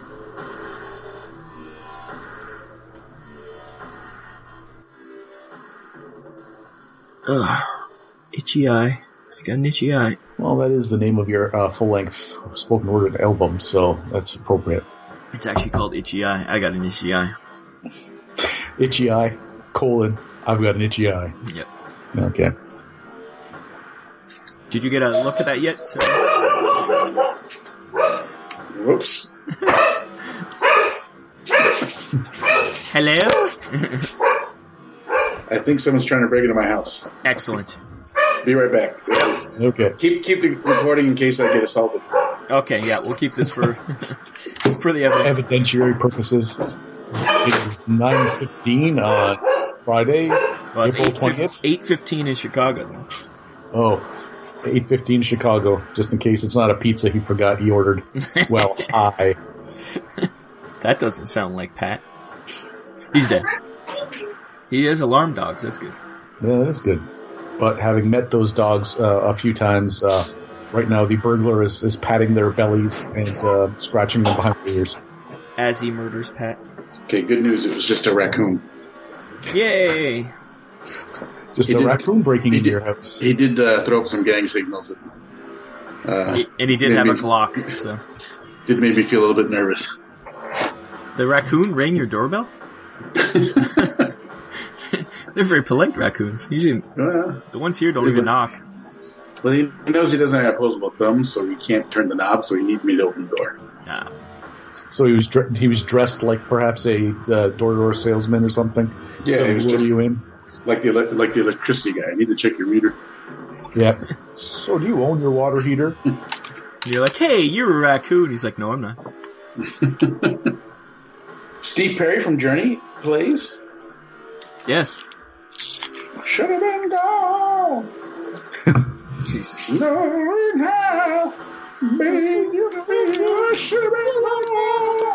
Ugh. Itchy eye. I got an itchy eye. Well, that is the name of your full-length spoken word album, so that's appropriate. It's actually called Itchy Eye. I got an itchy eye. Itchy eye, : I've got an itchy eye. Yep. Okay. Did you get a look at that yet? Whoops. Hello? I think someone's trying to break into my house. Excellent. Be right back. Okay. Keep the recording in case I get assaulted. Okay, yeah, we'll keep this for the evidence. Evidentiary purposes. It is 9:15 on Friday, Well, it's April 20th. 8:15 in Chicago. Oh, 8:15 Chicago, just in case it's not a pizza he forgot he ordered. Well, That doesn't sound like Pat. He's dead. He has alarm dogs, that's good. Yeah, that's good. But having met those dogs a few times, right now the burglar is patting their bellies and scratching them behind the ears. As he murders Pat. Okay, good news. It was just a raccoon. Yay! Just a raccoon breaking into your house. He did throw up some gang signals. And he did have a Glock, so. It made me feel a little bit nervous. The raccoon rang your doorbell? They're very polite raccoons. Usually, the ones here don't even knock. Well, he knows he doesn't have opposable thumbs, so he can't turn the knob, so he needs me to open the door. Yeah. So he was dressed like perhaps a door-to-door salesman or something? Yeah, he was just you in? Like the electricity guy. I need to check your meter. Yeah. So do you own your water heater? You're like, hey, you're a raccoon. He's like, no, I'm not. Steve Perry from Journey plays. Yes. Should have been gone. Jesus. Knowing how, baby, you should have been gone.